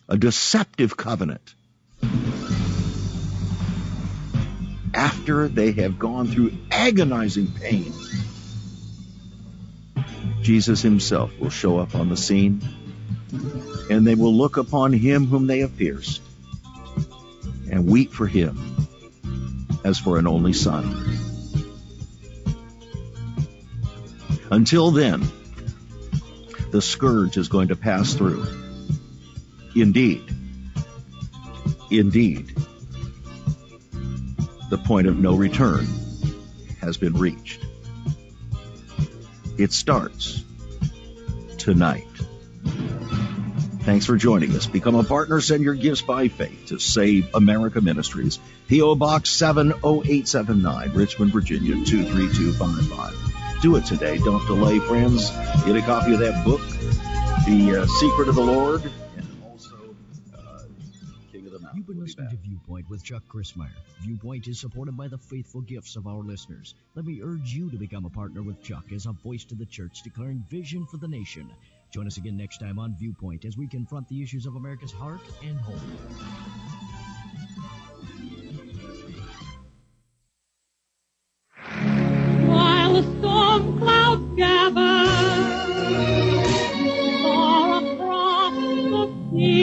a deceptive covenant. After they have gone through agonizing pain, Jesus himself will show up on the scene, and they will look upon him whom they have pierced and weep for him as for an only son. Until then, the scourge is going to pass through. Indeed, the point of no return has been reached. It starts tonight. Thanks for joining us. Become a partner. Send your gifts by faith to Save America Ministries. P.O. Box 70879, Richmond, Virginia 23255. Do it today. Don't delay, friends. Get a copy of that book, The Secret of the Lord, and also King of the Mountain. You've been listening to Viewpoint with Chuck Crismier. Viewpoint is supported by the faithful gifts of our listeners. Let me urge you to become a partner with Chuck as a voice to the church declaring vision for the nation. Join us again next time on Viewpoint as we confront the issues of America's heart and home. While the storm clouds gather far across the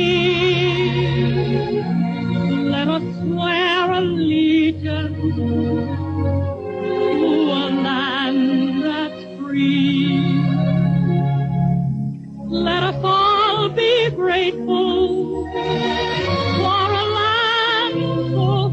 sea, let us swear allegiance to a land that's free. Let us all be grateful for a land so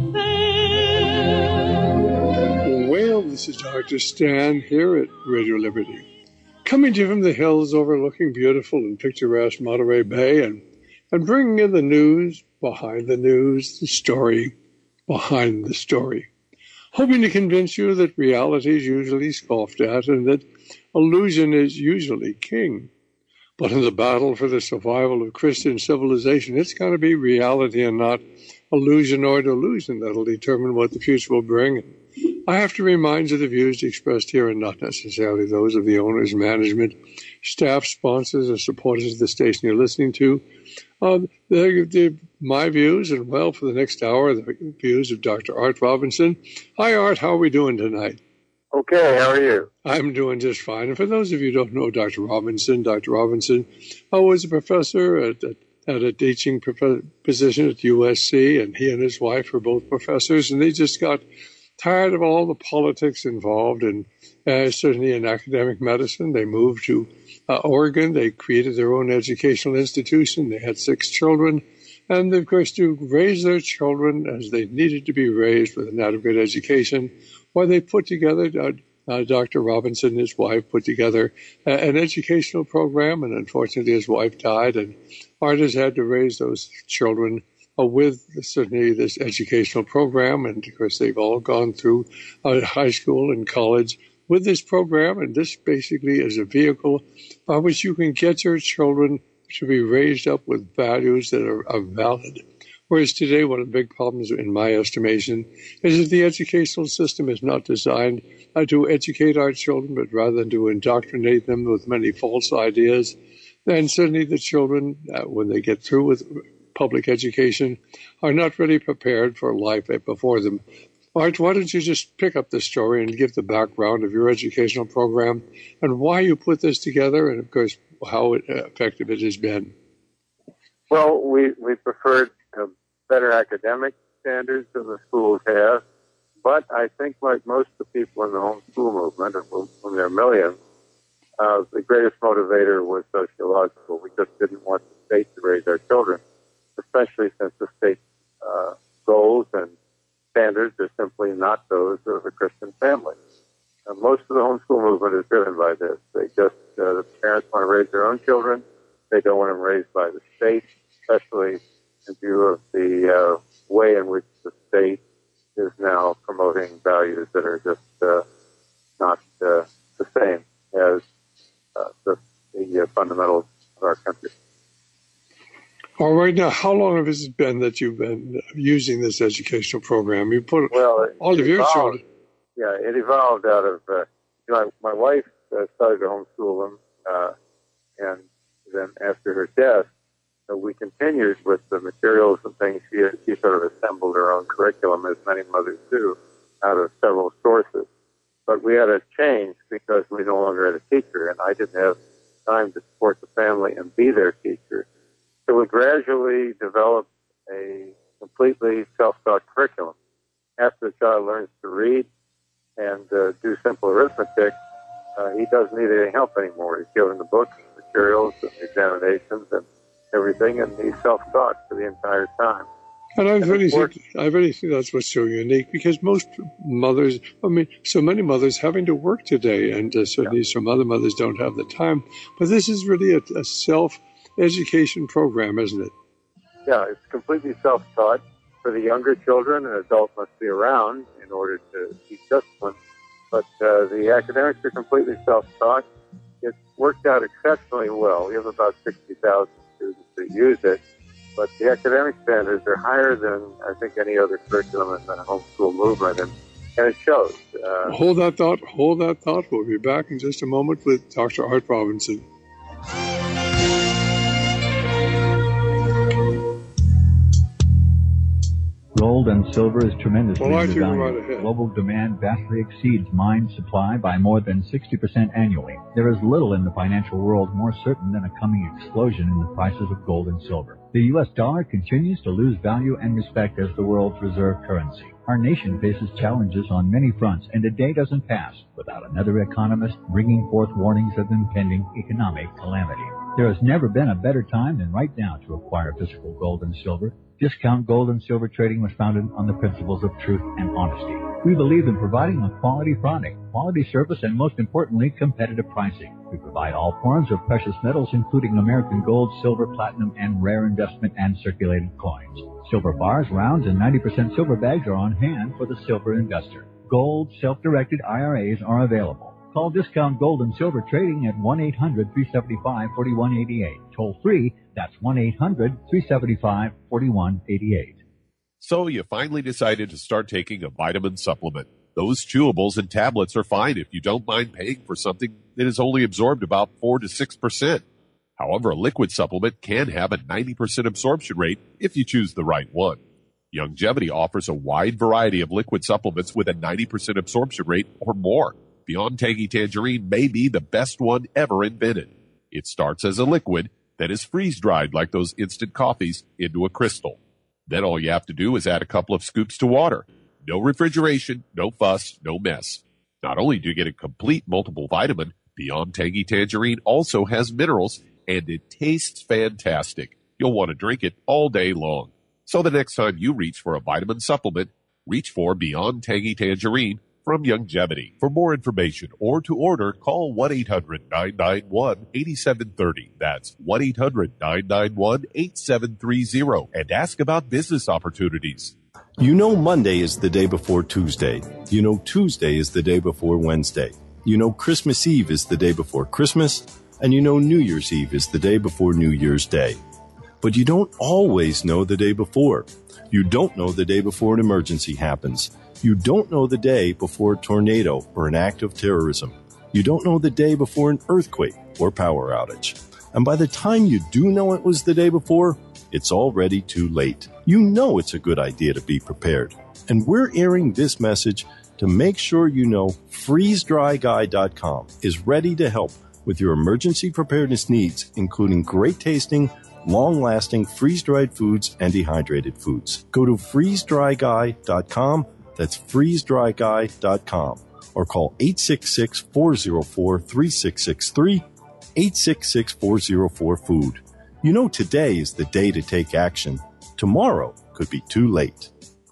fair. Well, this is Dr. Stan here at Radio Liberty, coming to you from the hills overlooking beautiful and picturesque Monterey Bay and bringing in the news behind the news, the story behind the story. Hoping to convince you that reality is usually scoffed at and that illusion is usually king. But in the battle for the survival of Christian civilization, it's got to be reality and not illusion or delusion that'll determine what the future will bring. I have to remind you the views expressed here are not necessarily those of the owners, management, staff, sponsors, or supporters of the station you're listening to. They're my views, and well, for the next hour, the views of Dr. Art Robinson. Hi, Art. How are we doing tonight? Okay, how are you? I'm doing just fine. And for those of you who don't know Dr. Robinson was a professor at a teaching position at USC, and he and his wife were both professors, and they just got tired of all the politics involved, and certainly in academic medicine. They moved to Oregon. They created their own educational institution. They had 6 children, and of course, to raise their children as they needed to be raised with an adequate education, well, they put together, Dr. Robinson and his wife put together an educational program, and unfortunately his wife died, and Art has had to raise those children with certainly this educational program, and of course they've all gone through high school and college with this program, and this basically is a vehicle by which you can get your children to be raised up with values that are valid. Whereas today, one of the big problems, in my estimation, is that the educational system is not designed to educate our children, but rather to indoctrinate them with many false ideas. And certainly the children, when they get through with public education, are not really prepared for life before them. Art, why don't you just pick up the story and give the background of your educational program and why you put this together, and, of course, how effective it has been. Well, we preferred better academic standards than the schools have, but I think like most of the people in the homeschool movement, and when there are millions, the greatest motivator was sociological. We just didn't want the state to raise our children, especially since the state's goals and standards are simply not those of a Christian family. Most of the homeschool movement is driven by this. They just, the parents want to raise their own children. They don't want them raised by the state, especially in view of the way in which the state is now promoting values that are just not the same as the fundamentals of our country. All right, now, how long has it been that you've been using this educational program? You put all of your children. Yeah, it evolved out of, my wife started to homeschool them, and then after her death, So we continued with the materials and things. She sort of assembled her own curriculum, as many mothers do, out of several sources. But we had to change because we no longer had a teacher, and I didn't have time to support the family and be their teacher. So we gradually developed a completely self-taught curriculum. After the child learns to read and do simple arithmetic, he doesn't need any help anymore. He's given the books, materials, and examinations, and everything, and he's self-taught for the entire time. And I really think that's what's so unique, because most mothers, so many mothers having to work today, and certainly some other mothers don't have the time. But this is really a self-education program, isn't it? Yeah, it's completely self-taught. For the younger children, an adult must be around in order to teach discipline. But the academics are completely self-taught. It's worked out exceptionally well. We have about 60,000 students that use it. But the academic standards are higher than, I think, any other curriculum in the homeschool movement, and it shows. Hold that thought. We'll be back in just a moment with Dr. Art Robinson. Gold and silver is tremendously undervalued. Right ahead. Global demand vastly exceeds mine supply by more than 60% annually. There is little in the financial world more certain than a coming explosion in the prices of gold and silver. The U.S. dollar continues to lose value and respect as the world's reserve currency. Our nation faces challenges on many fronts, and a day doesn't pass without another economist bringing forth warnings of impending economic calamity. There has never been a better time than right now to acquire physical gold and silver. Discount Gold and Silver Trading was founded on the principles of truth and honesty. We believe in providing a quality product, quality service, and most importantly, competitive pricing. We provide all forms of precious metals, including American gold, silver, platinum, and rare investment and circulated coins. Silver bars, rounds, and 90% silver bags are on hand for the silver investor. Gold self-directed IRAs are available. Call Discount Gold and Silver Trading at 1-800-375-4188. Toll free, that's 1-800-375-4188. So you finally decided to start taking a vitamin supplement. Those chewables and tablets are fine if you don't mind paying for something that is only absorbed about 4 to 6%. However, a liquid supplement can have a 90% absorption rate if you choose the right one. Youngevity offers a wide variety of liquid supplements with a 90% absorption rate or more. Beyond Tangy Tangerine may be the best one ever invented. It starts as a liquid that is freeze-dried like those instant coffees into a crystal. Then all you have to do is add a couple of scoops to water. No refrigeration, no fuss, no mess. Not only do you get a complete multiple vitamin, Beyond Tangy Tangerine also has minerals, and it tastes fantastic. You'll want to drink it all day long. So the next time you reach for a vitamin supplement, reach for Beyond Tangy Tangerine from Youngevity. For more information or to order, call 1-800-991-8730. That's 1-800-991-8730 and ask about business opportunities. You know Monday is the day before Tuesday. You know Tuesday is the day before Wednesday. You know Christmas Eve is the day before Christmas. And you know New Year's Eve is the day before New Year's Day. But you don't always know the day before. You don't know the day before an emergency happens. You don't know the day before a tornado or an act of terrorism. You don't know the day before an earthquake or power outage. And by the time you do know it was the day before, it's already too late. You know it's a good idea to be prepared. And we're airing this message to make sure you know FreezeDryGuy.com is ready to help with your emergency preparedness needs, including great tasting, long-lasting freeze-dried foods and dehydrated foods. Go to FreezeDryGuy.com. That's FreezeDryGuy.com. Or call 866-404-3663, 866-404-FOOD. You know today is the day to take action. Tomorrow could be too late.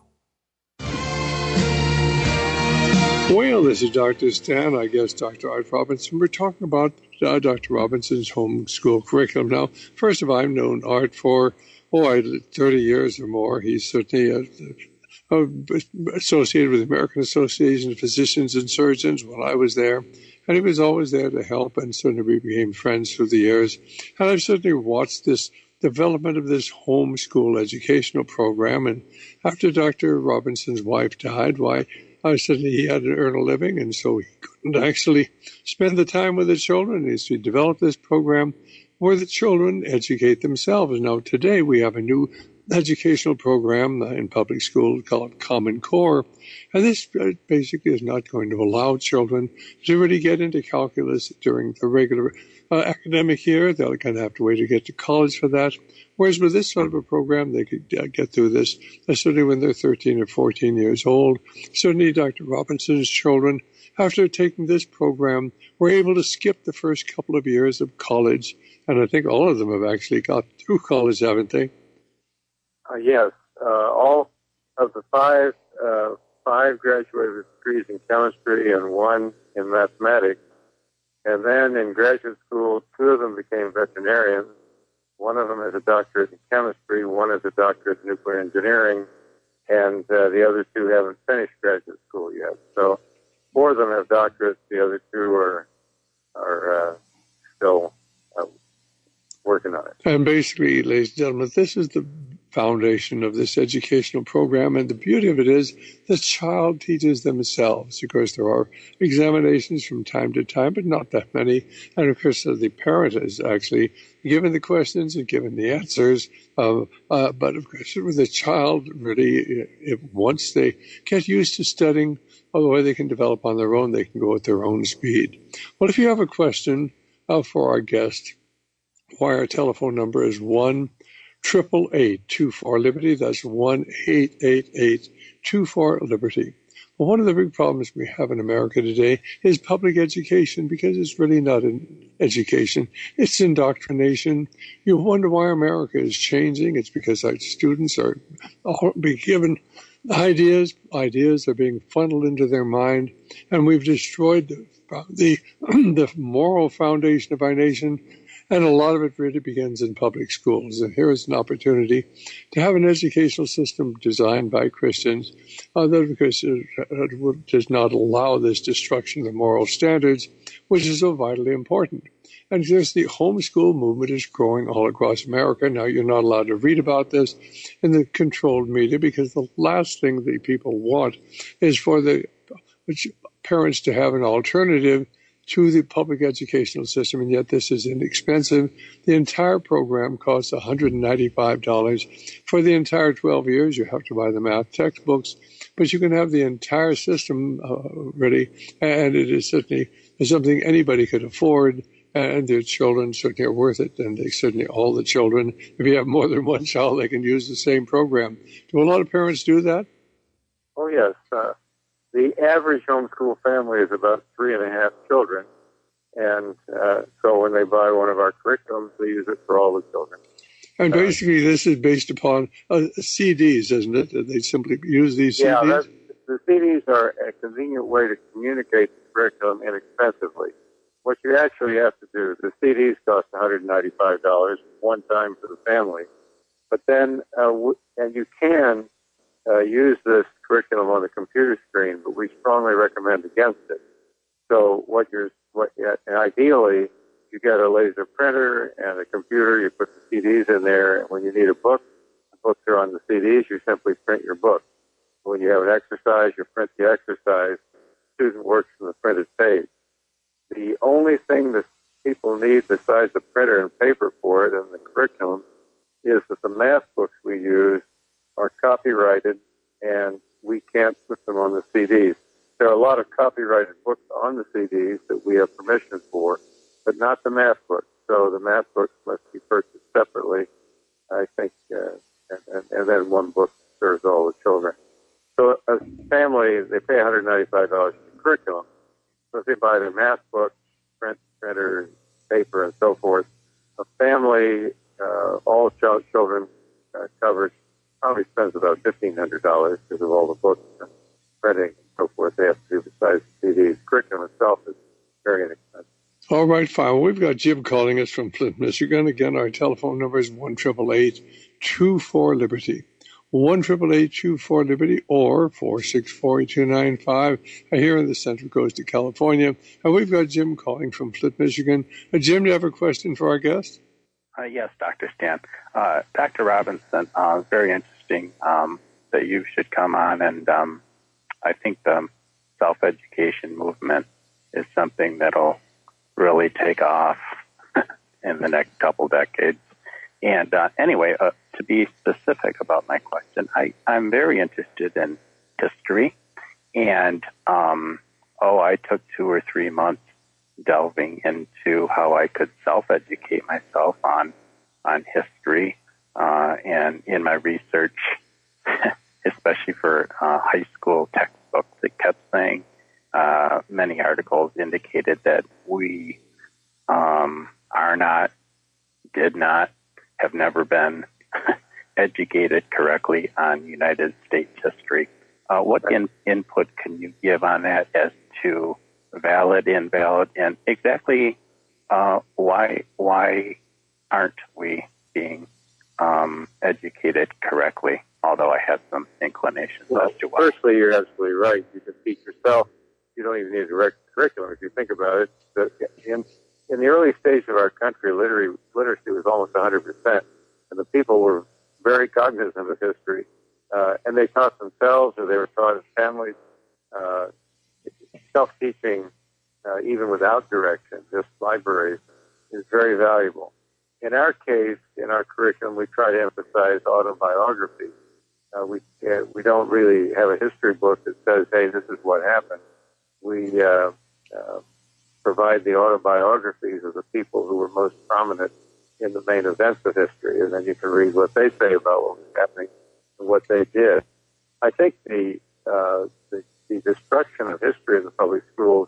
Well, this is Dr. Stan, I guess Dr. Art Robinson. We're talking about Dr. Robinson's homeschool curriculum. Now, first of all, I've known Art for 30 years or more. He's certainly associated with the American Association of Physicians and Surgeons when I was there. And he was always there to help, and certainly we became friends through the years. And I've certainly watched this development of this homeschool educational program. And after Dr. Robinson's wife died, suddenly he had to earn a living, and so he couldn't actually spend the time with the children. So he developed this program, where the children educate themselves. Now, today we have a new educational program in public school called Common Core, and this basically is not going to allow children to really get into calculus during the regular academic year. They're going to have to wait to get to college for that. Whereas with this sort of a program, they could get through this, certainly when they're 13 or 14 years old. Certainly Dr. Robinson's children, after taking this program, were able to skip the first couple of years of college. And I think all of them have actually got through college, haven't they? Yes. All of the five graduated with degrees in chemistry and one in mathematics. And then in graduate school, two of them became veterinarians. One of them is a doctorate in chemistry, one is a doctorate in nuclear engineering, and the other two haven't finished graduate school yet. So 4 of them have doctorates, the other 2 are still working on it. And basically, ladies and gentlemen, this is the foundation of this educational program, and the beauty of it is the child teaches themselves. Of course, there are examinations from time to time, but not that many. And of course, the parent is actually given the questions and given the answers. But of course, with the child, really, once they get used to studying, although they can develop on their own, they can go at their own speed. Well, if you have a question for our guest, why our telephone number is 1-888-24-LIBERTY. That's 1-888-24-LIBERTY. Well, one of the big problems we have in America today is public education, because it's really not an education. It's indoctrination. You wonder why America is changing. It's because our students are being given ideas. Ideas are being funneled into their mind, and we've destroyed the moral foundation of our nation. And a lot of it really begins in public schools. And here is an opportunity to have an educational system designed by Christians that does not allow this destruction of the moral standards, which is so vitally important. And just the homeschool movement is growing all across America. Now, you're not allowed to read about this in the controlled media, because the last thing that people want is for the parents to have an alternative to the public educational system, and yet this is inexpensive. The entire program costs $195 for the entire 12 years. You have to buy the math textbooks, but you can have the entire system ready, and it is certainly something anybody could afford, and their children certainly are worth it, and they certainly, all the children, if you have more than one child, they can use the same program. Do a lot of parents do that? Oh, yes. The average homeschool family is about 3.5 children, and so when they buy one of our curriculums, they use it for all the children. And basically, this is based upon CDs, isn't it? They simply use these CDs? Yeah, the CDs are a convenient way to communicate the curriculum inexpensively. What you actually have to do, the CDs cost $195 one time for the family, but then, and you can use this curriculum on the computer screen, but we strongly recommend against it. So ideally, you get a laser printer and a computer, you put the CDs in there, and when you need a book, the books are on the CDs, you simply print your book. When you have an exercise, you print the exercise, the student works from the printed page. The only thing that people need besides the printer and paper for it and the curriculum is that the math books we use are copyrighted, and we can't put them on the CDs. There are a lot of copyrighted books on the CDs that we have permission for, but not the math books. So the math books must be purchased separately, I think, and then one book serves all the children. So a family, they pay $195 for the curriculum. So if they buy their math books, printer, paper, and so forth, a family, all children covered, probably spends about $1,500 because of all the books and printing and so forth they have to do besides the CDs. Curriculum itself is very inexpensive. All right, fine. Well, we've got Jim calling us from Flint, Michigan. Again, our telephone number is 1-888-24-LIBERTY. 1-888-24-LIBERTY or 464-8295 here in the Central Coast of California. And we've got Jim calling from Flint, Michigan. Jim, do you have a question for our guest? Yes, Dr. Stan. Dr. Robinson, very interesting that you should come on, and I think the self-education movement is something that'll really take off in the next couple decades. And anyway, to be specific about my question, I'm very interested in history, and I took 2 or 3 months delving into how I could self-educate myself on history, and in my research, especially for high school textbooks, it kept saying many articles indicated that we are not, did not, have never been educated correctly on United States history. What input can you give on that as to valid, invalid, and exactly why aren't we being educated correctly? Although I have some inclinations as to why. Firstly, you're absolutely right. You can teach yourself. You don't even need a direct curriculum if you think about it. But in the early stage of our country, literacy was almost 100%, and the people were very cognizant of history, and they taught themselves or they were taught as families. Self-teaching, even without direction, just libraries, is very valuable. In our case, in our curriculum, we try to emphasize autobiography. We don't really have a history book that says, hey, this is what happened. We provide the autobiographies of the people who were most prominent in the main events of history, and then you can read what they say about what was happening and what they did. I think the destruction of history in the public schools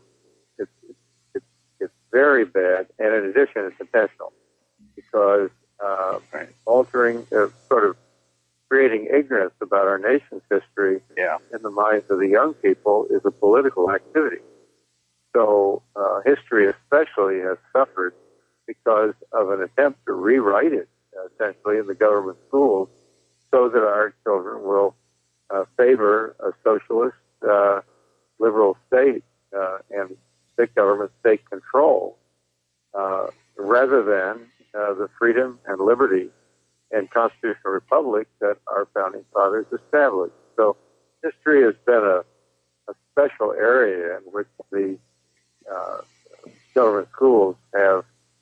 it's very bad, and in addition, it's intentional because altering, sort of creating ignorance about our nation's history in the minds of the young people is a political activity. So history especially has suffered because of an attempt to rewrite it, essentially, in the government schools so that our children will favor a socialist, liberal state and big government state control rather than the freedom and liberty and constitutional republic that our founding fathers established. So history has been a special area in which the government schools have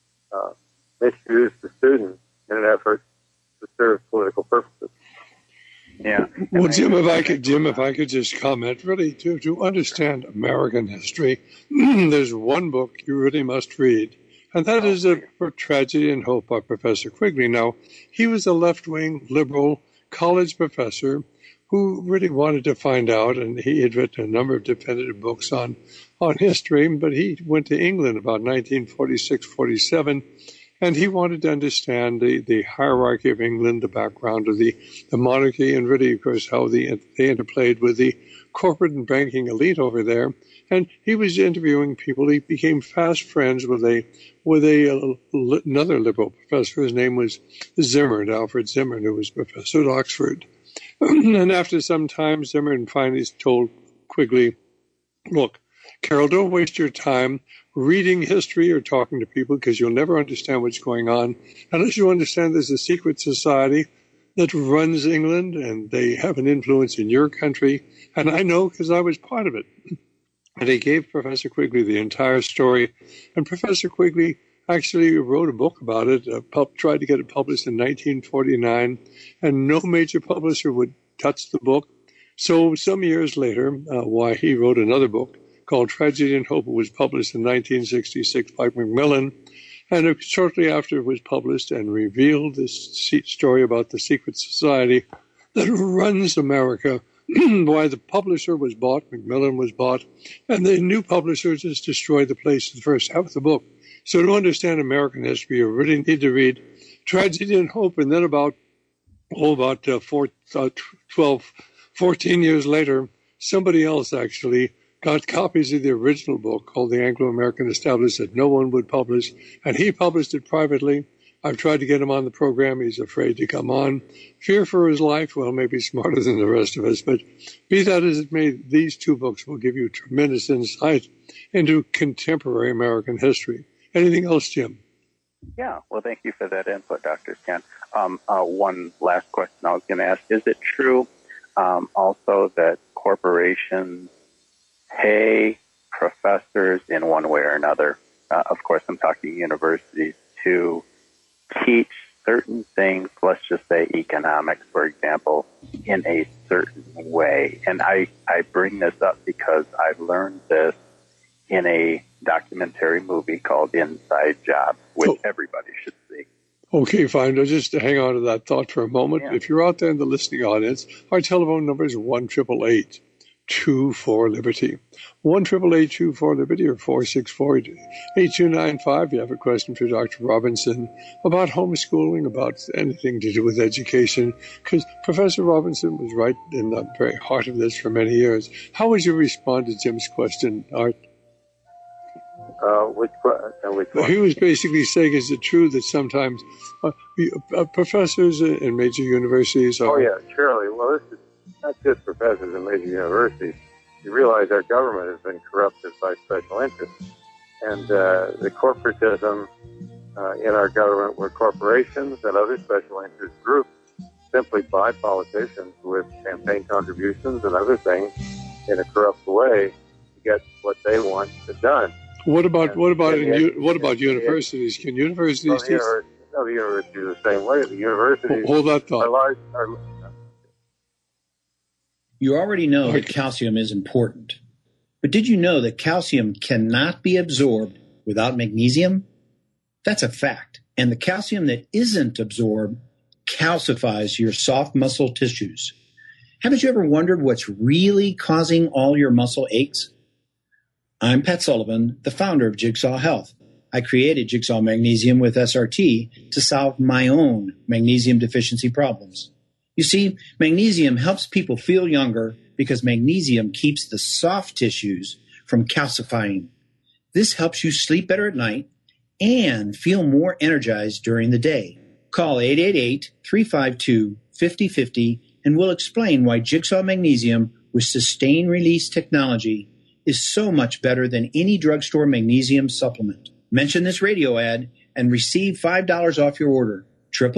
misused the students in an effort to serve political purposes. Yeah. Well, Jim, if I could just comment, really, to understand American history, there's one book you really must read, and that is For Tragedy and Hope by Professor Quigley. Now, he was a left-wing liberal college professor who really wanted to find out, and he had written a number of definitive books on history, but he went to England about 1946-47, and he wanted to understand the hierarchy of England, the background of the monarchy, and really, of course, how they interplayed with the corporate and banking elite over there. And he was interviewing people. He became fast friends with another liberal professor. His name was Zimmern, Alfred Zimmern, who was professor at Oxford. And after some time, Zimmern finally told Quigley, look, Carroll, don't waste your time reading history or talking to people because you'll never understand what's going on unless you understand there's a secret society that runs England and they have an influence in your country. And I know because I was part of it. And he gave Professor Quigley the entire story. And Professor Quigley actually wrote a book about it, tried to get it published in 1949, and no major publisher would touch the book. So some years later, why he wrote another book called Tragedy and Hope. It was published in 1966 by Macmillan, and shortly after it was published and revealed this story about the secret society that runs America, why the publisher was bought, Macmillan was bought, and the new publisher just destroyed the place in the first half of the book. So to understand American history, you really need to read Tragedy and Hope, and then about 14 years later, somebody else actually got copies of the original book called The Anglo-American Established that no one would publish, and he published it privately. I've tried to get him on the program. He's afraid to come on. Fear for his life. Well, maybe smarter than the rest of us, but be that as it may, these two books will give you tremendous insight into contemporary American history. Anything else, Jim? Yeah, well, thank you for that input, Dr. Stan. One last question I was going to ask. Is it true also that corporations pay professors in one way or another? Of course, I'm talking universities to teach certain things, let's just say economics, for example, in a certain way. And I bring this up because I've learned this in a documentary movie called Inside Job, which everybody should see. Okay, fine. Now just hang on to that thought for a moment. Yeah. If you're out there in the listening audience, our telephone number is 1-888-24-LIBERTY. 1-888-24-LIBERTY or 464-8295. You have a question for Dr. Robinson about homeschooling, about anything to do with education, because Professor Robinson was right in the very heart of this for many years. How would you respond to Jim's question, Art? Which one? He was basically saying, is it true that sometimes professors in major universities are... Oh, yeah, surely. Well, this is not just professors in major universities. You realize our government has been corrupted by special interests. And the corporatism in our government, where corporations and other special interest groups simply buy politicians with campaign contributions and other things in a corrupt way to get what they want done. What about universities? Can universities teach? No, the universities are the same way. The universities hold that thought. are large. You already know that calcium is important. But did you know that calcium cannot be absorbed without magnesium? That's a fact. And the calcium that isn't absorbed calcifies your soft muscle tissues. Haven't you ever wondered what's really causing all your muscle aches? I'm Pat Sullivan, the founder of Jigsaw Health. I created Jigsaw Magnesium with SRT to solve my own magnesium deficiency problems. You see, magnesium helps people feel younger because magnesium keeps the soft tissues from calcifying. This helps you sleep better at night and feel more energized during the day. Call 888-352-5050 and we'll explain why Jigsaw Magnesium with sustained release technology is so much better than any drugstore magnesium supplement. Mention this radio ad and receive $5 off your order.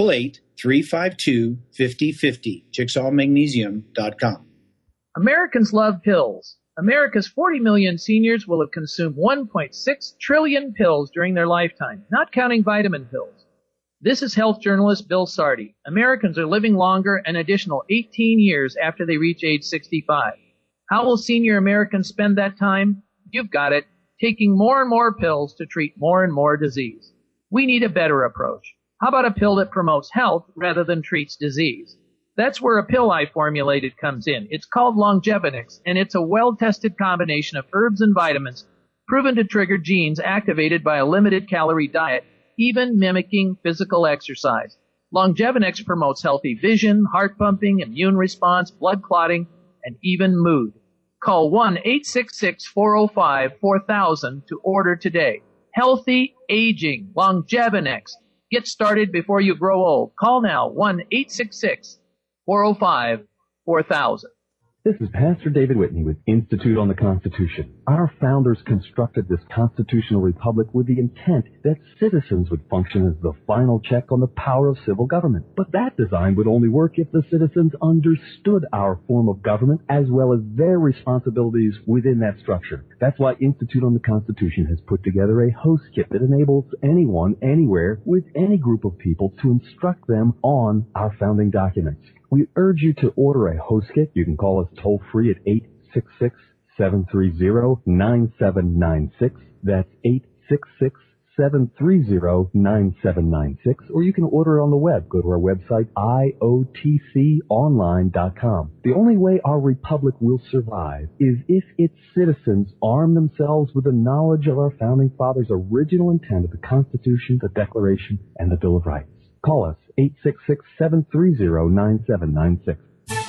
888-352-5050. JigsawMagnesium.com. Americans love pills. America's 40 million seniors will have consumed 1.6 trillion pills during their lifetime, not counting vitamin pills. This is health journalist Bill Sardi. Americans are living longer an additional 18 years after they reach age 65. How will senior Americans spend that time? You've got it. Taking more and more pills to treat more and more disease. We need a better approach. How about a pill that promotes health rather than treats disease? That's where a pill I formulated comes in. It's called Longevinix, and it's a well-tested combination of herbs and vitamins proven to trigger genes activated by a limited-calorie diet, even mimicking physical exercise. Longevinix promotes healthy vision, heart pumping, immune response, blood clotting, and even mood. Call 1-866-405-4000 to order today. Healthy aging, Longevinix. Get started before you grow old. Call now, 1-866-405-4000. This is Pastor David Whitney with Institute on the Constitution. Our founders constructed this constitutional republic with the intent that citizens would function as the final check on the power of civil government. But that design would only work if the citizens understood our form of government as well as their responsibilities within that structure. That's why Institute on the Constitution has put together a host kit that enables anyone, anywhere, with any group of people to instruct them on our founding documents. We urge you to order a host kit. You can call us toll-free at 866-730-9796. That's 866-730-9796. Or you can order it on the web. Go to our website, iotconline.com. The only way our republic will survive is if its citizens arm themselves with the knowledge of our founding fathers' original intent of the Constitution, the Declaration, and the Bill of Rights. Call us, 866-730-9796.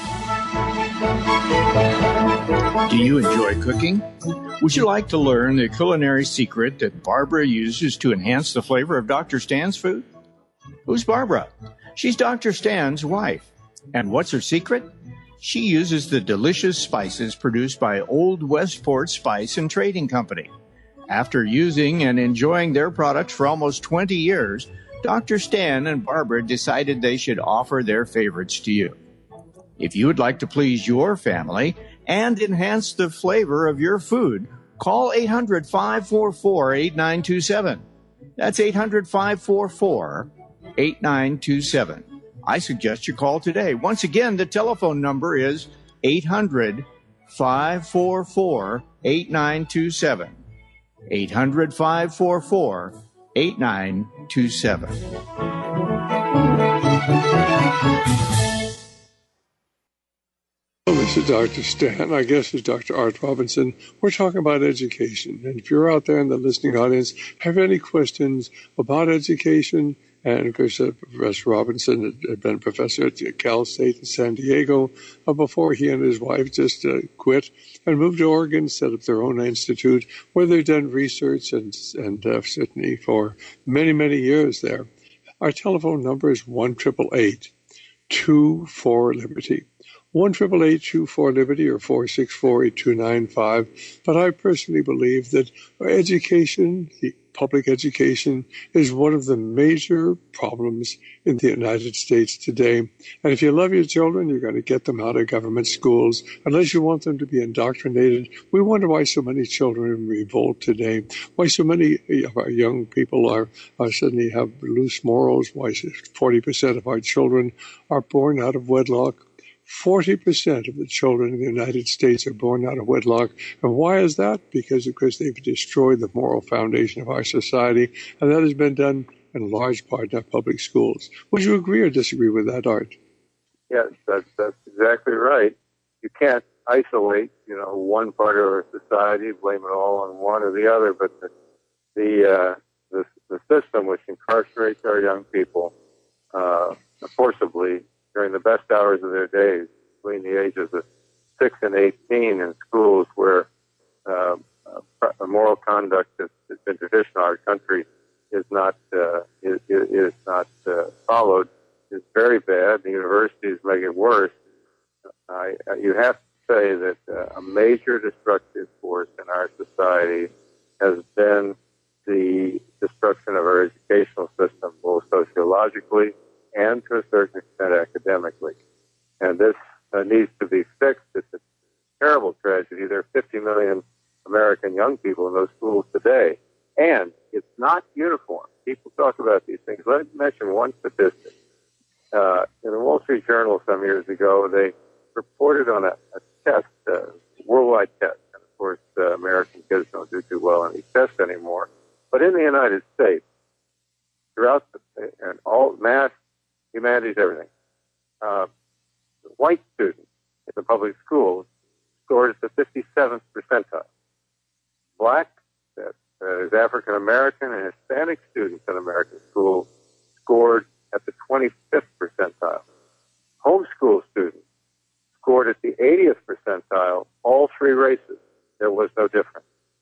Do you enjoy cooking? Would you like to learn the culinary secret that Barbara uses to enhance the flavor of Dr. Stan's food? Who's Barbara? She's Dr. Stan's wife. And what's her secret? She uses the delicious spices produced by Old Westport Spice and Trading Company. After using and enjoying their products for almost 20 years, Dr. Stan and Barbara decided they should offer their favorites to you. If you would like to please your family and enhance the flavor of your food, call 800-544-8927. That's 800-544-8927. I suggest you call today. Once again, the telephone number is 800-544-8927. 800-544-8927. Well, this is Dr. Stan. Our guest is Dr. Art Robinson. We're talking about education. And if you're out there in the listening audience, have any questions about education? And of course, Professor Robinson had been a professor at Cal State in San Diego before he and his wife just quit and moved to Oregon, set up their own institute where they've done research and certainly for many, many years there. Our telephone number is 1-888-24-LIBERTY. 1-888-24-LIBERTY or 464-8295. But I personally believe that education, public education, is one of the major problems in the United States today. And if you love your children, you're going to get them out of government schools, unless you want them to be indoctrinated. We wonder why so many children revolt today, why so many of our young people are suddenly have loose morals, why 40% of our children are born out of wedlock. 40% of the children in the United States are born out of wedlock. And why is that? Because, of course, they've destroyed the moral foundation of our society, and that has been done in large part in our public schools. Would you agree or disagree with that, Art? Yes, that's exactly right. You can't isolate, one part of our society, blame it all on one or the other, but the system which incarcerates our young people forcibly during the best hours of their days, between the ages of 6 and 18 in schools where moral conduct that's been traditional in our country is not followed, is very bad. The universities make it worse. You have to say that a major destructive force in our society has been the destruction of our educational system, both sociologically and to a certain extent academically. And this needs to be fixed. It's a terrible tragedy. There are 50 million American young people in those schools today, and it's not uniform. People talk about these things. Let me mention one statistic. In the Wall Street Journal some years ago, they reported on a test, worldwide test. And of course, American kids don't do too well on these tests anymore. But in the United States, throughout and all math, humanities, everything, white students in the public schools scored at the 57th percentile. Black, that is African American, and Hispanic students in American schools scored at the 25th percentile. Homeschool students scored at the 80th percentile, all three races. There was no difference.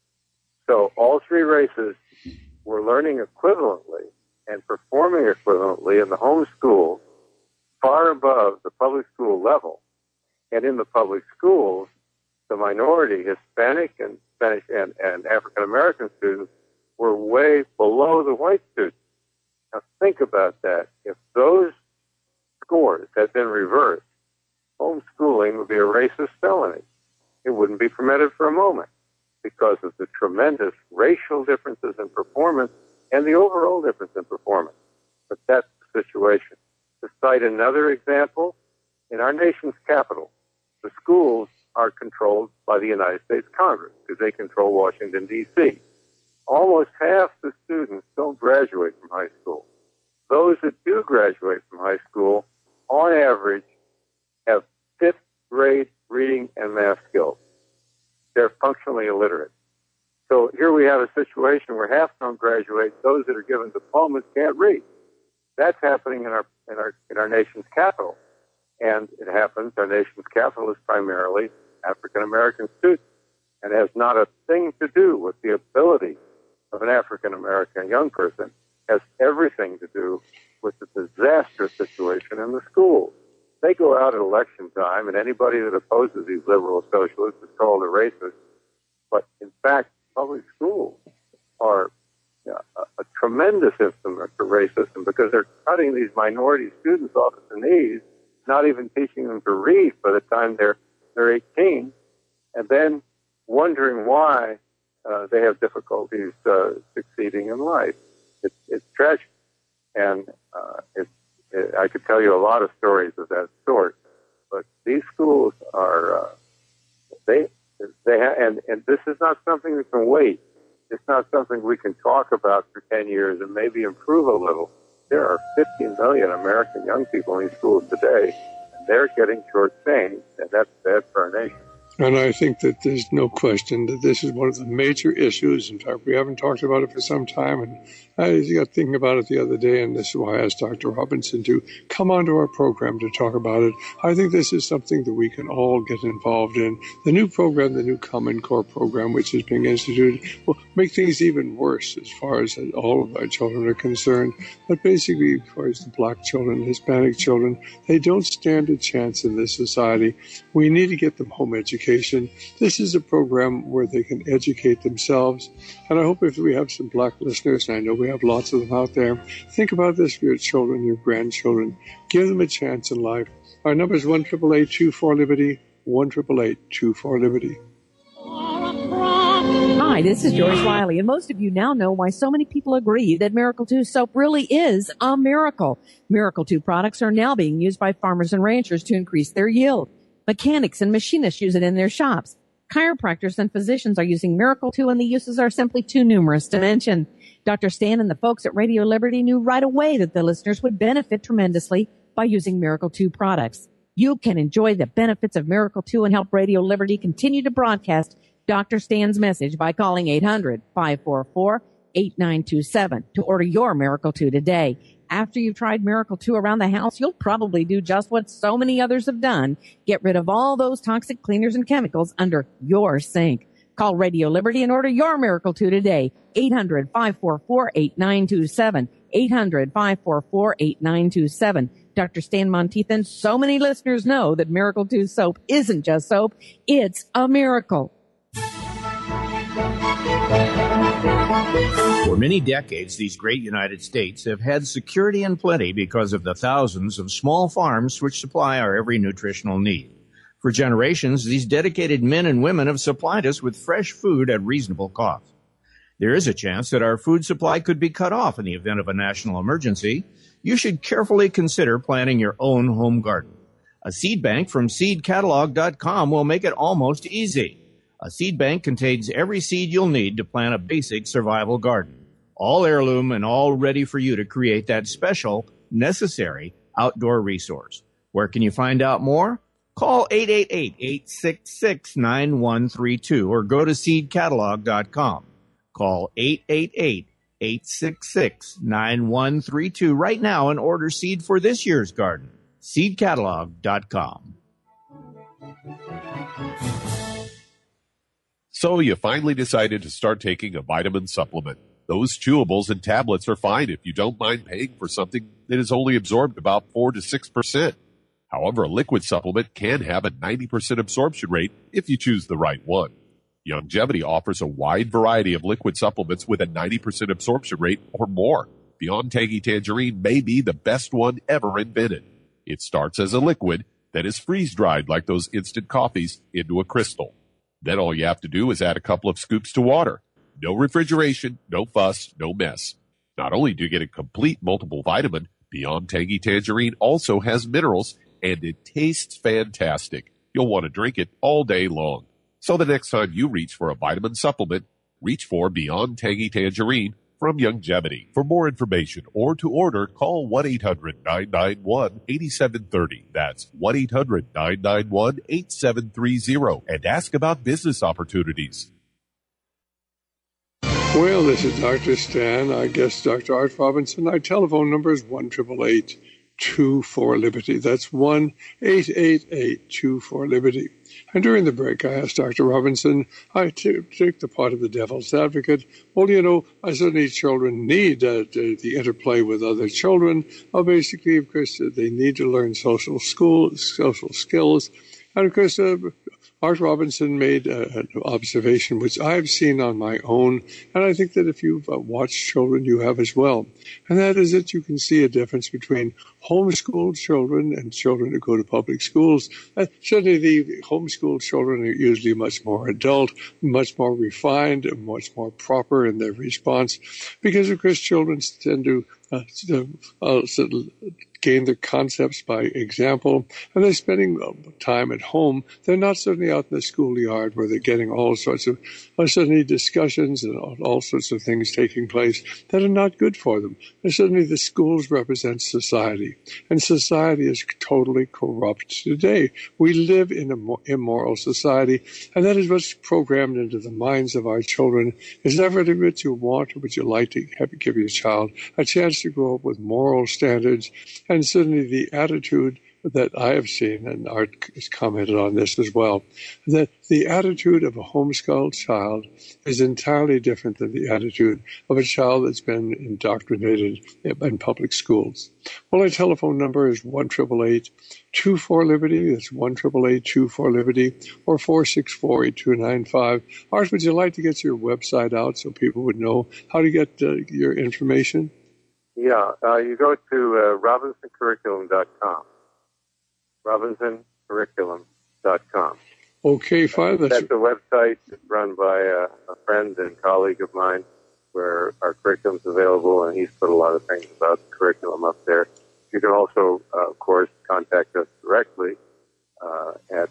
So all three races were learning equivalently and performing equivalently in the home school, far above the public school level. And in the public schools, the minority, Hispanic and Spanish and African American students, were way below the white students. Now think about that. If those scores had been reversed, homeschooling would be a racist felony. It wouldn't be permitted for a moment because of the tremendous racial differences in performance and the overall difference in performance. But that's the situation. To cite another example, in our nation's capital, the schools are controlled by the United States Congress because they control Washington, D.C. Almost half the students don't graduate from high school. Those that do graduate from high school, on average, have fifth grade reading and math skills. They're functionally illiterate. So here we have a situation where half don't graduate. Those that are given diplomas can't read. That's happening in our nation's capital, and it happens. Our nation's capital is primarily African American students, and has not a thing to do with the ability of an African American young person. It has everything to do with the disastrous situation in the schools. They go out at election time, and anybody that opposes these liberal socialists is called a racist. But in fact, public schools are a tremendous instrument for racism because they're cutting these minority students off at the knees, not even teaching them to read by the time they're 18, and then wondering why they have difficulties succeeding in life. it's tragic. And I could tell you a lot of stories of that sort. But these schools are and this is not something that can wait. It's not something we can talk about for 10 years and maybe improve a little. There are 15 million American young people in these schools today, and they're getting short-changed, and that's bad for our nation. And I think that there's no question that this is one of the major issues. In fact, we haven't talked about it for some time, and I got thinking about it the other day, and this is why I asked Dr. Robinson to come onto our program to talk about it. I think this is something that we can all get involved in. The new program, the new Common Core program, which is being instituted, will make things even worse as far as all of our children are concerned. But basically, as far as the black children, Hispanic children, they don't stand a chance in this society. We need to get them home education. This is a program where they can educate themselves. And I hope if we have some black listeners, and I know we have lots of them out there, think about this for your children, your grandchildren. Give them a chance in life. Our number is 1-888-24-LIBERTY, 1-888-24-LIBERTY. Hi, this is Joyce Riley, and most of you now know why so many people agree that Miracle 2 soap really is a miracle. Miracle 2 products are now being used by farmers and ranchers to increase their yield. Mechanics and machinists use it in their shops. Chiropractors and physicians are using Miracle 2, and the uses are simply too numerous to mention. Dr. Stan and the folks at Radio Liberty knew right away that the listeners would benefit tremendously by using Miracle 2 products. You can enjoy the benefits of Miracle 2 and help Radio Liberty continue to broadcast Dr. Stan's message by calling 800-544-8927 to order your Miracle 2 today. After you've tried Miracle 2 around the house, you'll probably do just what so many others have done. Get rid of all those toxic cleaners and chemicals under your sink. Call Radio Liberty and order your Miracle 2 today. 800-544-8927. 800-544-8927. Dr. Stan Monteith and so many listeners know that Miracle 2 soap isn't just soap. It's a miracle. For many decades, these great United States have had security and plenty because of the thousands of small farms which supply our every nutritional need. For generations, these dedicated men and women have supplied us with fresh food at reasonable cost. There is a chance that our food supply could be cut off in the event of a national emergency. You should carefully consider planting your own home garden. A seed bank from seedcatalog.com will make it almost easy. A seed bank contains every seed you'll need to plant a basic survival garden. All heirloom and all ready for you to create that special, necessary outdoor resource. Where can you find out more? Call 888-866-9132 or go to seedcatalog.com. Call 888-866-9132 right now and order seed for this year's garden. seedcatalog.com. So you finally decided to start taking a vitamin supplement. Those chewables and tablets are fine if you don't mind paying for something that is only absorbed about 4 to 6%. However, a liquid supplement can have a 90% absorption rate if you choose the right one. Youngevity offers a wide variety of liquid supplements with a 90% absorption rate or more. Beyond Tangy Tangerine may be the best one ever invented. It starts as a liquid that is freeze-dried like those instant coffees into a crystal. Then all you have to do is add a couple of scoops to water. No refrigeration, no fuss, no mess. Not only do you get a complete multiple vitamin, Beyond Tangy Tangerine also has minerals, and it tastes fantastic. You'll want to drink it all day long. So the next time you reach for a vitamin supplement, reach for Beyond Tangy Tangerine from Youngevity. For more information or to order, call 1-800-991-8730. That's 1-800-991-8730 and ask about business opportunities. Well, this is Dr. Stan. Our guest, Dr. Art Robinson. Our telephone number is 1-888-24-LIBERTY. That's 1-888-24-LIBERTY. And during the break, I asked Dr. Robinson, I take the part of the devil's advocate. Well, you know, certainly children need the interplay with other children. Basically, of course, they need to learn social skills. And, of course, Art Robinson made an observation which I've seen on my own, and I think that if you've watched children, you have as well. And that is that you can see a difference between homeschooled children and children who go to public schools. Certainly the homeschooled children are usually much more adult, much more refined, and much more proper in their response, because of course children tend to gain their concepts by example, and they're spending time at home. They're not suddenly out in the schoolyard where they're getting all sorts of suddenly discussions and all sorts of things taking place that are not good for them. And suddenly the schools represent society, and society is totally corrupt today. We live in an immoral society, and that is what's programmed into the minds of our children. Is never what you want or would you like to give your child a chance to grow up with moral standards. And certainly the attitude that I have seen, and Art has commented on this as well, that the attitude of a homeschooled child is entirely different than the attitude of a child that's been indoctrinated in public schools. Well, our telephone number is 1-888-24-LIBERTY. That's 1-888-24-LIBERTY or 464-8295. Art, would you like to get your website out so people would know how to get your information? Yeah, you go to RobinsonCurriculum.com. RobinsonCurriculum.com. Okay, fine. That's a website run by a friend and colleague of mine where our curriculum's available, and he's put a lot of things about the curriculum up there. You can also, of course, contact us directly at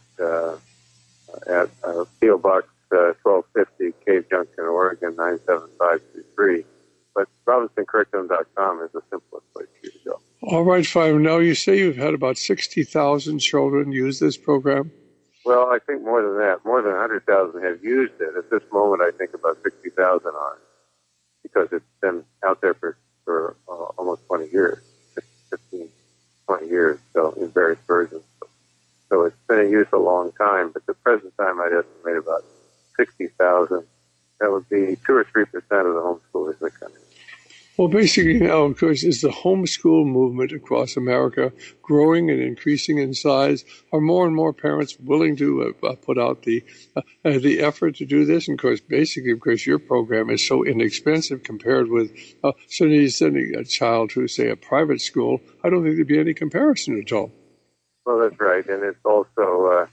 P.O. Box 1250, Cave Junction, Oregon, 97523. But RobinsonCurriculum.com is the simplest place for you to go. All right, fine. Now, you say you've had about 60,000 children use this program? Well, I think more than that. More than 100,000 have used it. At this moment, I think about 60,000 are, because it's been out there for almost 20 years, 15, 20 years, so in various versions. So it's been in use a long time, but at the present time, I'd estimate about 60,000. That would be 2 or 3% of the homeschoolers in the country. Well, basically now, of course, is the homeschool movement across America growing and increasing in size? Are more and more parents willing to put out the effort to do this? And, of course, basically, of course, your program is so inexpensive compared with sending a child to, say, a private school. I don't think there'd be any comparison at all. Well, that's right. And it's also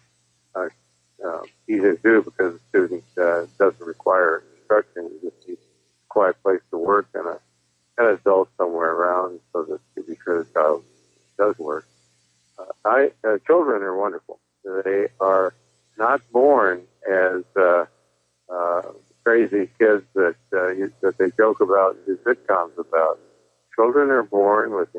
easy to do because the student doesn't require instruction. You just need a quiet place to work and an adult somewhere around so that you be sure the child does work. Children are wonderful. They are not born as crazy kids that they joke about and do sitcoms about. Children are born with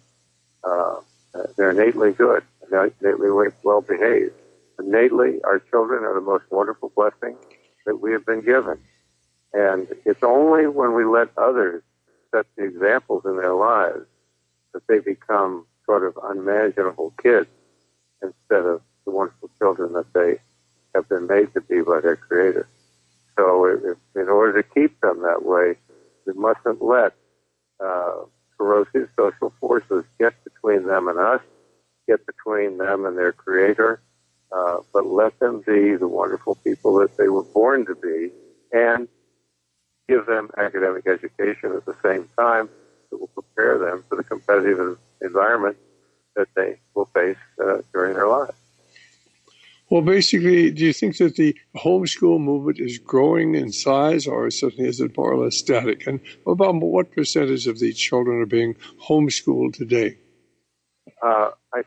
they're innately good, innately well behaved. Innately, our children are the most wonderful blessing that we have been given. And it's only when we let others set the examples in their lives that they become sort of unmanageable kids instead of the wonderful children that they have been made to be by their Creator. So in order to keep them that way, we mustn't let corrosive social forces get between them and us, get between them and their Creator, but let them be the wonderful people that they were born to be, and give them academic education at the same time that will prepare them for the competitive environment that they will face during their lives. Well, basically, do you think that the homeschool movement is growing in size, or is it more or less static? And about what percentage of the children are being homeschooled today? I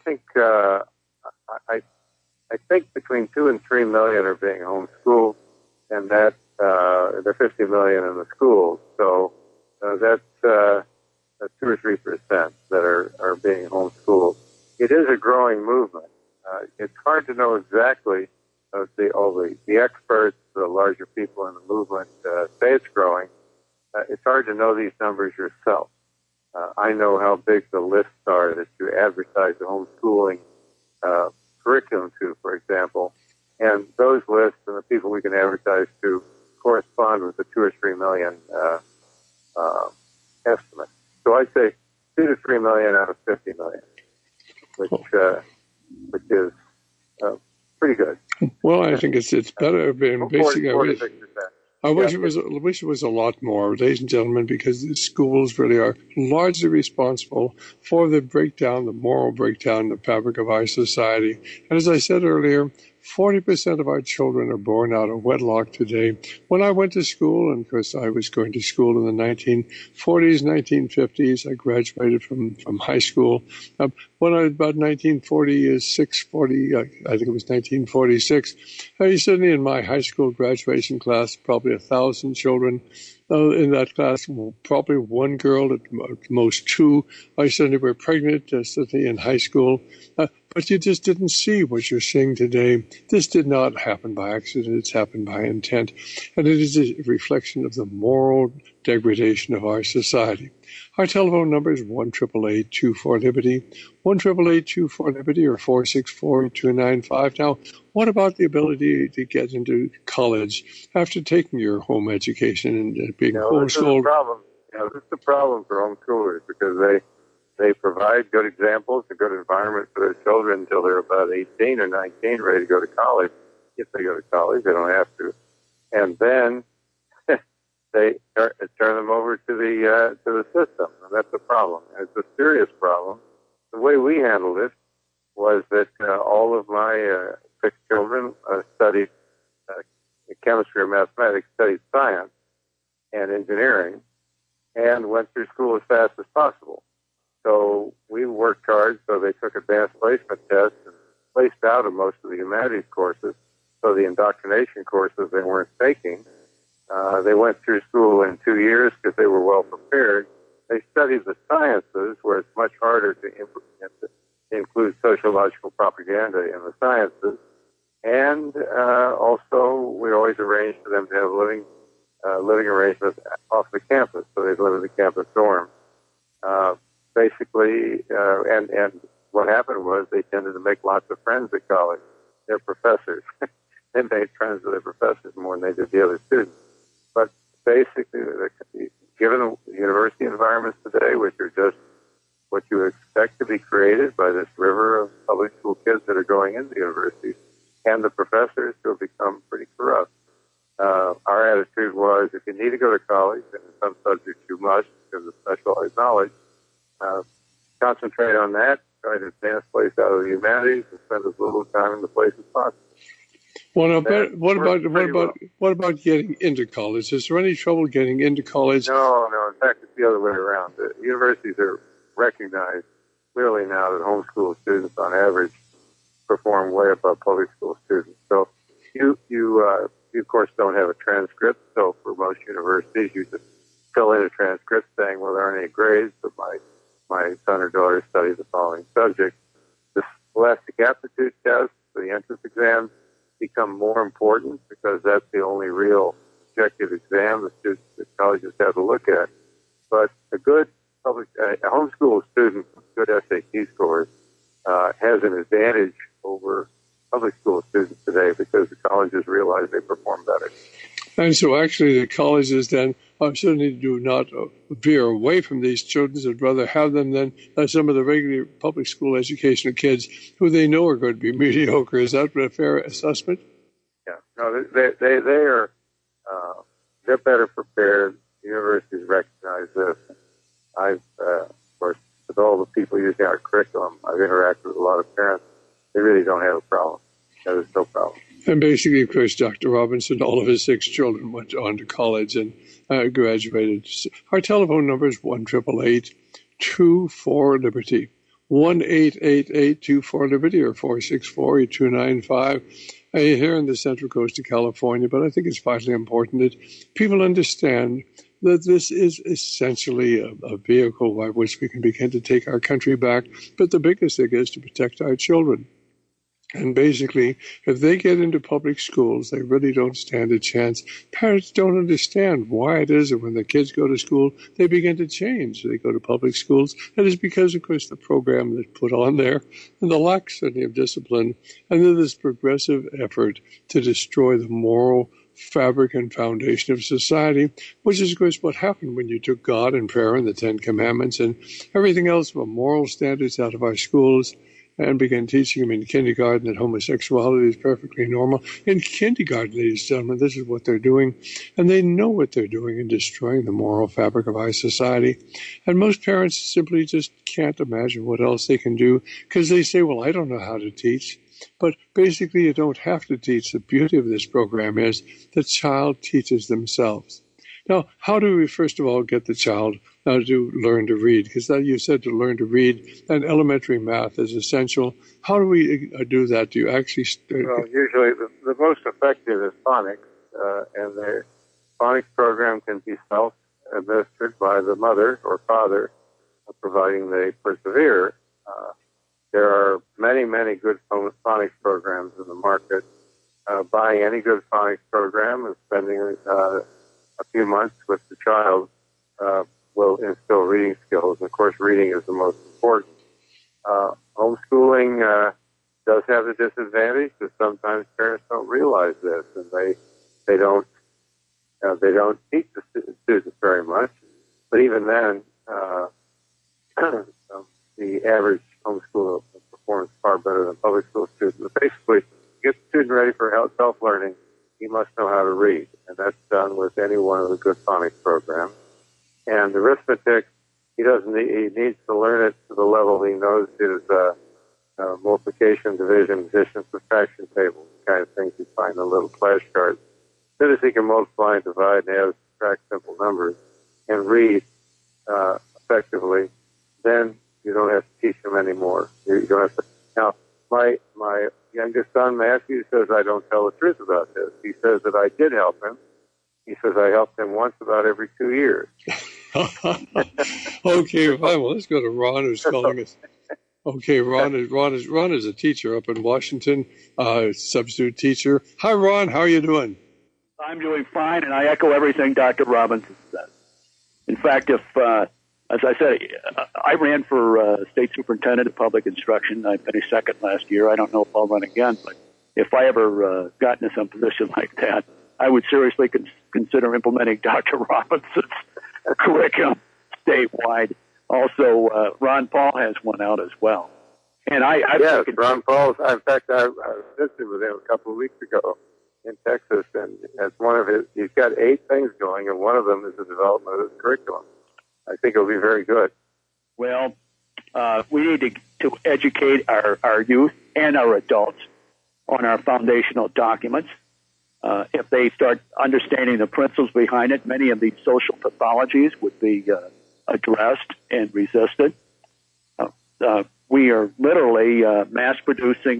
think between 2 and 3 million are being homeschooled, and that there are 50 million in the schools. So that's 2 or 3% that are being homeschooled. It is a growing movement. It's hard to know exactly. The experts, the larger people in the movement say it's growing. It's hard to know these numbers yourself. I know how big the lists are that you advertise the homeschooling curriculum to, for example, and those lists and the people we can advertise to correspond with the 2 or 3 million estimate. So I'd say 2 to 3 million out of 50 million, which is pretty good. Well, I think it's better than basically. I wish it was a lot more, ladies and gentlemen, because the schools really are largely responsible for the breakdown, the moral breakdown, the fabric of our society. And as I said earlier, 40% of our children are born out of wedlock today. When I went to school, and of course I was going to school in the 1940s, 1950s, I graduated from high school. When I was about 1946, I think it was 1946, suddenly in my high school graduation class, probably 1,000 children. In that class, probably one girl, at most two. I suddenly were pregnant, suddenly in high school. But you just didn't see what you're seeing today. This did not happen by accident. It's happened by intent. And it is a reflection of the moral degradation of our society. Our telephone number is 1-888-24-LIBERTY, 1-888-24-LIBERTY, or 464-8295. Now, what about the ability to get into college after taking your home education and being homeschooled? This is the problem. This is the problem for homeschoolers, because they provide good examples, a good environment for their children until they're about 18 or 19, ready to go to college. If they go to college, they don't have to. And then they turn them over to the system, and that's a problem. And it's a serious problem. The way we handled it was that all of my 6 children studied chemistry or mathematics, studied science and engineering, and went through school as fast as possible. So we worked hard, so they took advanced placement tests and placed out of most of the humanities courses. So the indoctrination courses they weren't taking, they went through school in 2 years because they were well prepared. They studied the sciences, where it's much harder to include sociological propaganda in the sciences. And also, we always arranged for them to have living arrangements off the campus, so they'd live in the campus dorm. Basically, and what happened was they tended to make lots of friends at college. Their professors. They made friends with their professors more than they did the other students. But basically, given the university environments today, which are just what you expect to be created by this river of public school kids that are going into universities, and the professors who have become pretty corrupt, our attitude was, if you need to go to college, and in some subjects you must because of specialized knowledge, concentrate on that, try to advance place out of the humanities, and spend as little time in the place as possible. What about getting into college? Is there any trouble getting into college? No. In fact, it's the other way around. The universities are recognized clearly now that homeschool students, on average, perform way above public school students. So you of course don't have a transcript. So for most universities, you just fill in a transcript saying, well, there aren't any grades, but my son or daughter studied the following subject. The scholastic aptitude test, the entrance exams, become more important because that's the only real objective exam the colleges have to look at. But a good a homeschool student with good SAT scores has an advantage over public school students today because the colleges realize they perform better. And so actually the colleges then certainly do not veer away from these children, but rather have them then some of the regular public school educational kids who they know are going to be mediocre. Is that a fair assessment? Yeah. No, they're better prepared. Universities recognize this. Of course, with all the people using our curriculum, I've interacted with a lot of parents. They really don't have a problem. There's no problem. And basically, of course, Dr. Robinson, all of his 6 children went on to college and graduated. Our telephone number is 1-888-24-LIBERTY, 1-888-24-LIBERTY, or 464-8295. Here in the Central Coast of California, but I think it's vitally important that people understand that this is essentially a vehicle by which we can begin to take our country back. But the biggest thing is to protect our children. And basically, if they get into public schools, they really don't stand a chance. Parents don't understand why it is that when the kids go to school, they begin to change. They go to public schools. That is because, of course, the program that's put on there and the lack certainly of discipline, and then this progressive effort to destroy the moral fabric and foundation of society, which is, of course, what happened when you took God and prayer and the 10 Commandments and everything else from moral standards out of our schools. and begin teaching them in kindergarten that homosexuality is perfectly normal. In kindergarten, ladies and gentlemen, this is what they're doing, and they know what they're doing in destroying the moral fabric of our society. And most parents simply just can't imagine what else they can do because they say, well, I don't know how to teach. But basically, you don't have to teach. The beauty of this program is the child teaches themselves. Now, how do we, first of all, get the child to learn to read? Because you said to learn to read, and elementary math is essential. How do we do that? Do you actually... Well, usually the most effective is phonics, and the phonics program can be self-administered by the mother or father, providing they persevere. There are many, many good phonics programs in the market. Buying any good phonics program and spending a few months with the child will instill reading skills. And of course, reading is the most important. Homeschooling does have a disadvantage because sometimes parents don't realize this, and they don't teach the students very much. But even then, the average homeschooler performs far better than public school students. But basically, to get the student ready for self-learning, he must know how to read, and that's done with any one of the good phonics programs. And the arithmetic, he needs to learn it to the level he knows his multiplication, division, addition, subtraction tables, the kind of things you find on little flashcards. As soon as he can multiply and divide and add, subtract simple numbers and read effectively, then you don't have to teach him anymore. You don't have to. Now, my youngest son, Matthew, says I don't tell the truth about this. He says that I did help him. He says I helped him once about every 2 years. Okay, fine. Well, let's go to Ron, who's calling us. Okay, Ron is a teacher up in Washington, substitute teacher. Hi, Ron. How are you doing? I'm doing fine, and I echo everything Dr. Robinson said. In fact, as I said, I ran for state superintendent of public instruction. I finished second last year. I don't know if I'll run again, but if I ever got into some position like that, I would seriously consider implementing Dr. Robinson's curriculum statewide. Also, Ron Paul has one out as well. And yes, Ron Paul's. In fact, I visited with him a couple of weeks ago in Texas, and as one of he's got 8 things going, and one of them is the development of his curriculum. I think it'll be very good. Well, we need to educate our youth and our adults on our foundational documents. If they start understanding the principles behind it, many of these social pathologies would be addressed and resisted. We are literally mass-producing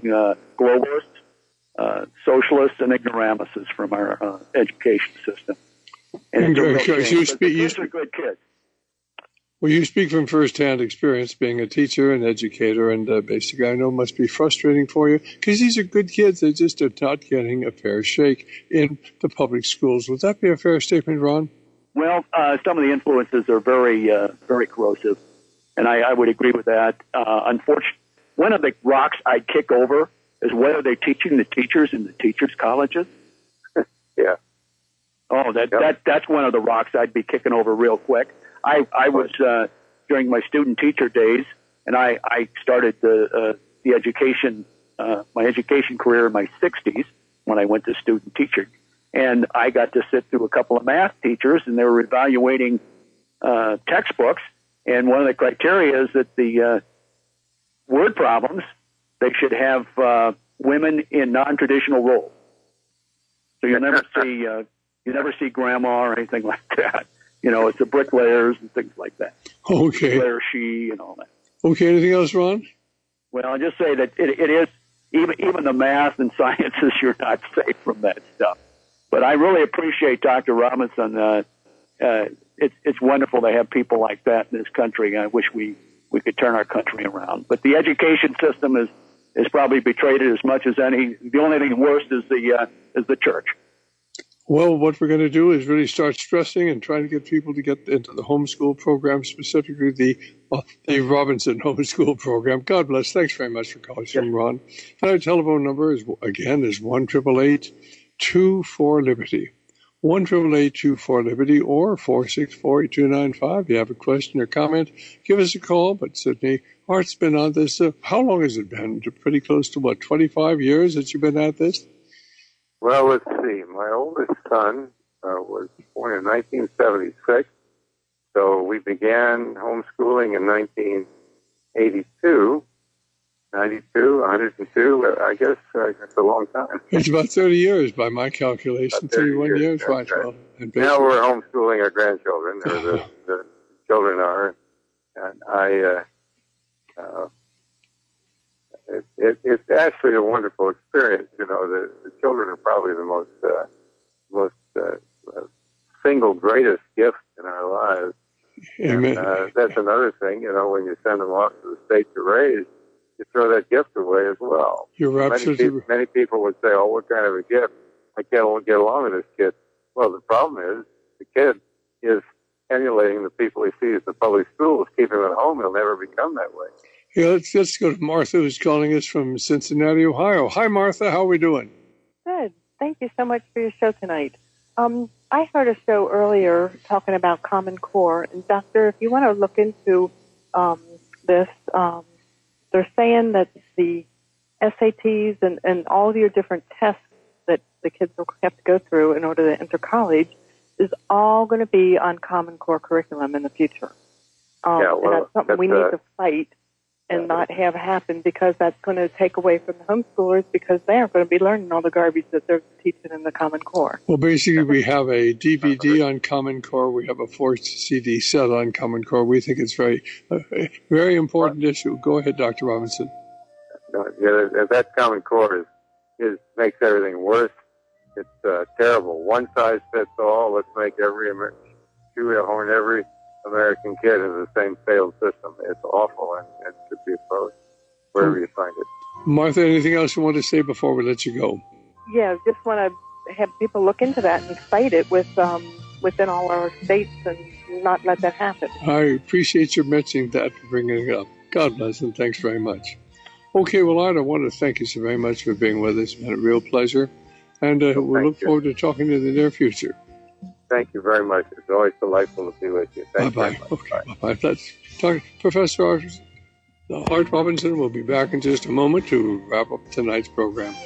globalists, socialists, and ignoramuses from our education system. And these are good kids. Well, you speak from firsthand experience being a teacher and educator, and basically I know it must be frustrating for you because these are good kids. They just are not getting a fair shake in the public schools. Would that be a fair statement, Ron? Well, some of the influences are very, very corrosive, and I would agree with that. Unfortunately, one of the rocks I'd kick over is whether they're teaching the teachers in the teachers' colleges. Yeah. Oh, that's one of the rocks I'd be kicking over real quick. I was during my student teacher days, and I started the education my education career in my 60s when I went to student teaching, and I got to sit through a couple of math teachers, and they were evaluating textbooks, and one of the criteria is that the word problems, they should have women in non-traditional roles. So you never see grandma or anything like that. You know, it's the bricklayers and things like that. Okay. Bricklayer, she, and all that. Okay. Anything else, Ron? Well, I'll just say that it is, even the math and sciences, you're not safe from that stuff. But I really appreciate Dr. Robinson. It's wonderful to have people like that in this country. I wish we could turn our country around. But the education system is probably betrayed it as much as any. The only thing worse is the church. Well, what we're going to do is really start stressing and trying to get people to get into the homeschool program, specifically the Robinson homeschool program. God bless. Thanks very much for calling, Ron. And our telephone number is 1-888-24-LIBERTY. 1-888-24-LIBERTY or 464-8295. If you have a question or comment, give us a call. But Sidney Hart's been on this. How long has it been? Pretty close to, 25 years that you've been at this? Well, let's see. My oldest son was born in 1976. So we began homeschooling in 1982. 92, 102, I guess it's a long time. It's about 30 years by my calculation, 31 years. Right. Well, now we're homeschooling our grandchildren, or the children are, and it's actually a wonderful experience. You know, the children are probably the most single greatest gift in our lives. And, that's another thing, you know, when you send them off to the state to raise, you throw that gift away as well. You're absolutely many people would say, "Oh, what kind of a gift? I can't get along with this kid." Well, the problem is the kid is emulating the people he sees at the public schools. Keep him at home; he'll never become that way. Yeah, let's go to Martha, who's calling us from Cincinnati, Ohio. Hi, Martha. How are we doing? Good. Thank you so much for your show tonight. I heard a show earlier talking about Common Core, and Doctor, if you want to look into this. They're saying that the SATs and all of your different tests that the kids will have to go through in order to enter college is all going to be on Common Core curriculum in the future. And that's something we need to fight and not have happen, because that's going to take away from the homeschoolers, because they aren't going to be learning all the garbage that they're teaching in the Common Core. Well, basically, we have a DVD on Common Core. We have a 4-CD set on Common Core. We think it's a very important issue. Go ahead, Dr. Robinson. That Common Core makes everything worse. It's terrible. One size fits all. Let's make every American kid in the same failed system. It's awful, and it should be opposed wherever you find it. Martha, anything else you want to say before we let you go? Yeah, just want to have people look into that and fight it within all our states and not let that happen. I appreciate your mentioning that, bringing it up. God bless, and thanks very much. Okay, well, I want to thank you so very much for being with us. It's been a real pleasure, and we'll look forward to talking to you in the near future. Thank you very much. It's always delightful to be with you. Thank you. Bye-bye. Okay, bye-bye. Let's talk. Professor Hart Robinson will be back in just a moment to wrap up tonight's program.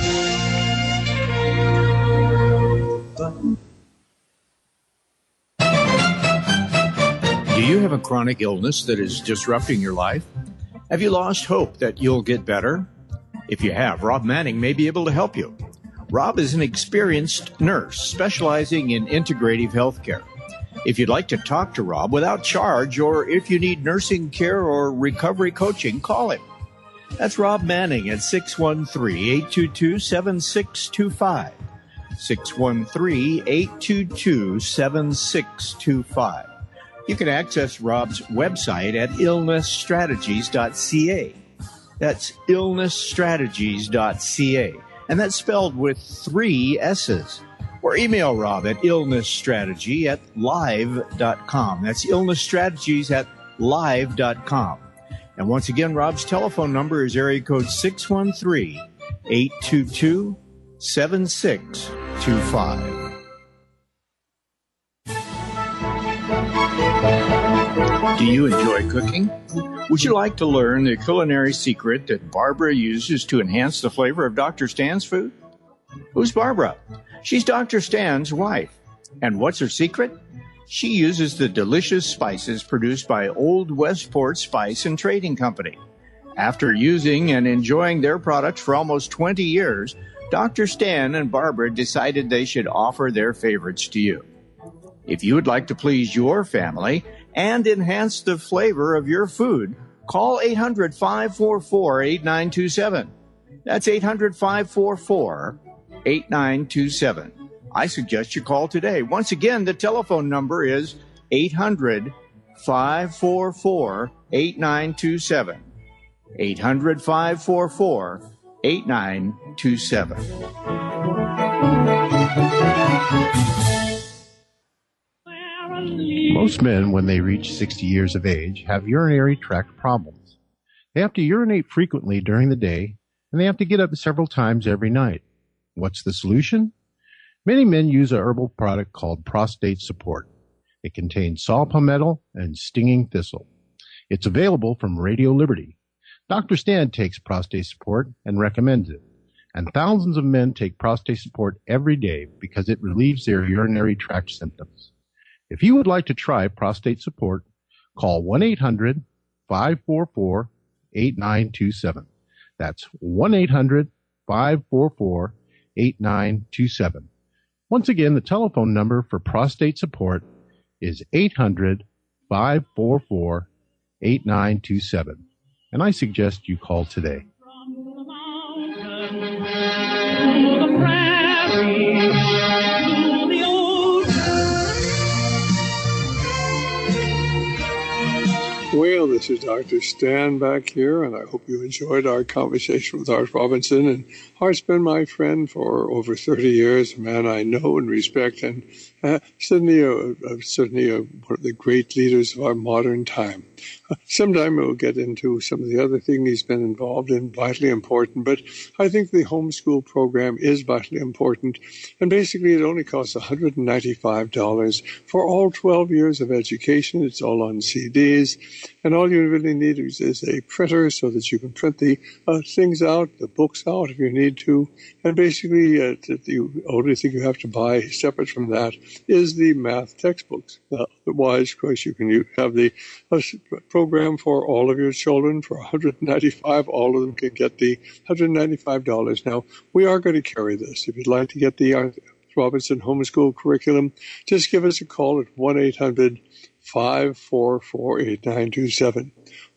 Do you have a chronic illness that is disrupting your life? Have you lost hope that you'll get better? If you have, Rob Manning may be able to help you. Rob is an experienced nurse specializing in integrative health care. If you'd like to talk to Rob without charge, or if you need nursing care or recovery coaching, call him. That's Rob Manning at 613-822-7625. 613-822-7625. You can access Rob's website at illnessstrategies.ca. That's illnessstrategies.ca. And that's spelled with 3 S's. Or email Rob at illnessstrategy@live.com. That's illnessstrategies@live.com. And once again, Rob's telephone number is area code 613-822-7625. Do you enjoy cooking? Would you like to learn the culinary secret that Barbara uses to enhance the flavor of Dr. Stan's food? Who's Barbara? She's Dr. Stan's wife. And what's her secret? She uses the delicious spices produced by Old Westport Spice and Trading Company. After using and enjoying their products for almost 20 years, Dr. Stan and Barbara decided they should offer their favorites to you. If you would like to please your family and enhance the flavor of your food, call 800-544-8927. That's 800-544-8927. I suggest you call today. Once again, the telephone number is 800-544-8927. 800-544-8927. Most men, when they reach 60 years of age, have urinary tract problems. They have to urinate frequently during the day, and they have to get up several times every night. What's the solution? Many men use a herbal product called Prostate Support. It contains saw palmetto and stinging thistle. It's available from Radio Liberty. Dr. Stan takes Prostate Support and recommends it. And thousands of men take Prostate Support every day because it relieves their urinary tract symptoms. If you would like to try Prostate Support, call 1-800-544-8927. That's 1-800-544-8927. Once again, the telephone number for Prostate Support is 800-544-8927. And I suggest you call today. Well, this is Dr. Stan back here, and I hope you enjoyed our conversation with Art Robinson. And Art's been my friend for over 30 years, a man I know and respect, and certainly one of the great leaders of our modern time. Sometime we'll get into some of the other things he's been involved in, vitally important, but I think the homeschool program is vitally important, and basically it only costs $195 for all 12 years of education. It's all on CDs, and all you really need is a printer so that you can print the things out, the books out if you need to, and basically the only thing you have to buy separate from that is the math textbooks. Otherwise, of course, you can have the program for all of your children for $195. All of them can get the $195. Now, we are going to carry this. If you'd like to get the Robinson Homeschool Curriculum, just give us a call at 1-800-544-8927.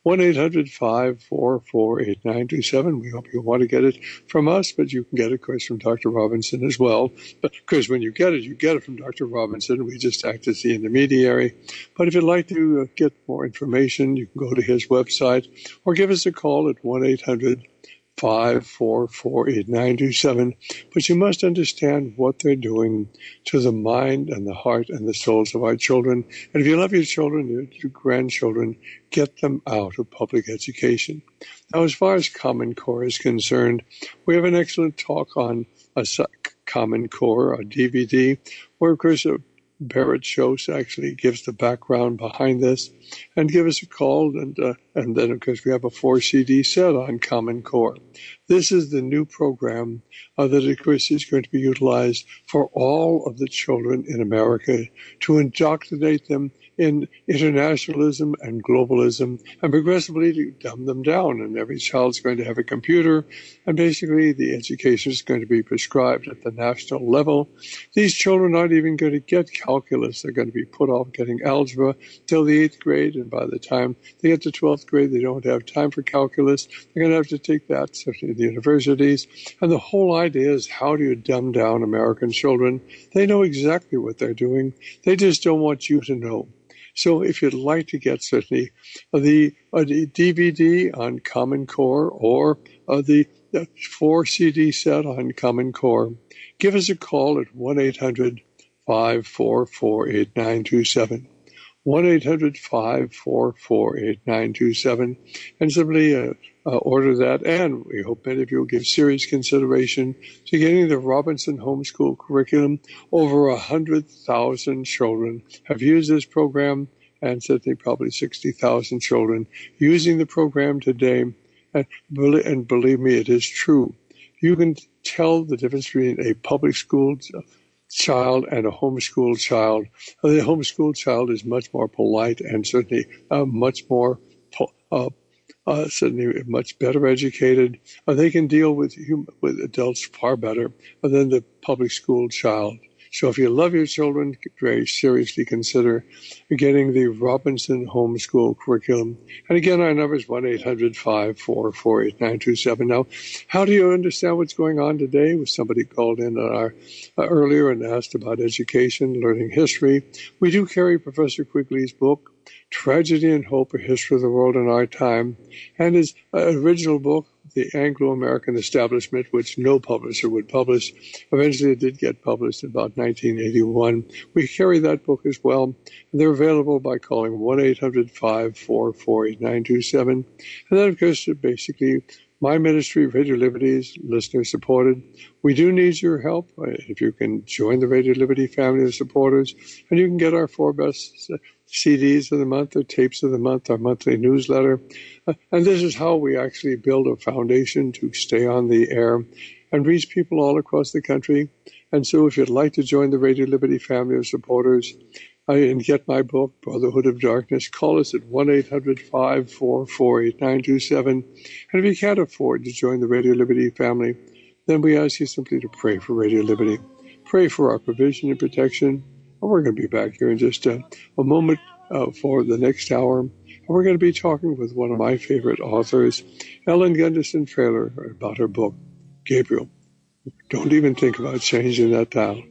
1-800-544-8927. We hope you want to get it from us, but you can get it, of course, from Dr. Robinson as well. Because when you get it from Dr. Robinson. We just act as the intermediary. But if you'd like to get more information, you can go to his website or give us a call at 1-800-544-8927. But you must understand what they're doing to the mind and the heart and the souls of our children. And if you love your children, your grandchildren, get them out of public education. Now, as far as Common Core is concerned, we have an excellent talk on Common Core, a DVD, where, of course, Barrett Schoss actually gives the background behind this, and give us a call, and then, of course, we have a 4-CD set on Common Core. This is the new program that, of course, is going to be utilized for all of the children in America to indoctrinate them in internationalism and globalism, and progressively to dumb them down. And every child's going to have a computer, and basically the education is going to be prescribed at the national level. These children aren't even going to get calculus. They're going to be put off getting algebra till the 8th grade, and by the time they get to 12th grade, they don't have time for calculus. They're going to have to take that, certainly in the universities. And the whole idea is, how do you dumb down American children? They know exactly what they're doing. They just don't want you to know. So if you'd like to get certainly the DVD on Common Core or the 4-CD set on Common Core, give us a call at 1-800-544-8927. 1-800-544-8927, and simply order that. And we hope many of you will give serious consideration to getting the Robinson Homeschool Curriculum. Over 100,000 children have used this program, and certainly probably 60,000 children using the program today. And believe me, it is true. You can tell the difference between a public school child and a homeschooled child. The homeschooled child is much more polite and certainly much more certainly much better educated. They can deal with adults far better than the public school child. So if you love your children, very seriously consider getting the Robinson Homeschool Curriculum. And again, our number is 1-800-544-8927. Now, how do you understand what's going on today? Was somebody called in earlier and asked about education, learning history. We do carry Professor Quigley's book, Tragedy and Hope, A History of the World in Our Time, and his original book, The Anglo-American Establishment, which no publisher would publish. Eventually it did get published in about 1981. We carry that book as well, and they're available by calling 1-800-544-8927. And then, of course, basically My ministry, Radio Liberty, is listener supported. We do need your help. If you can join the Radio Liberty family of supporters, and you can get our 4 best CDs of the month, or tapes of the month, our monthly newsletter. And this is how we actually build a foundation to stay on the air and reach people all across the country. And so if you'd like to join the Radio Liberty family of supporters and get my book, Brotherhood of Darkness, call us at 1-800-544-8927. And if you can't afford to join the Radio Liberty family, then we ask you simply to pray for Radio Liberty. Pray for our provision and protection. And we're going to be back here in just a moment for the next hour. And we're going to be talking with one of my favorite authors, Ellen Gunderson Traylor, about her book, Gabriel. Don't even think about changing that dial.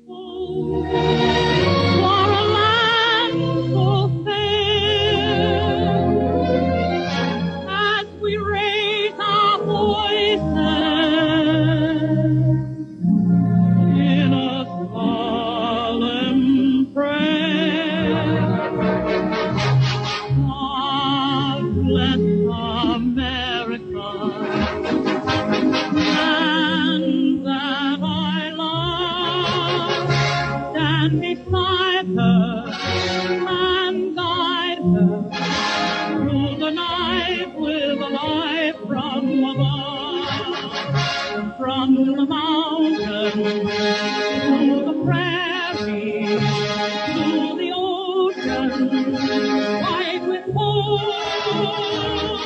From the mountain to the prairie to the ocean, white with gold.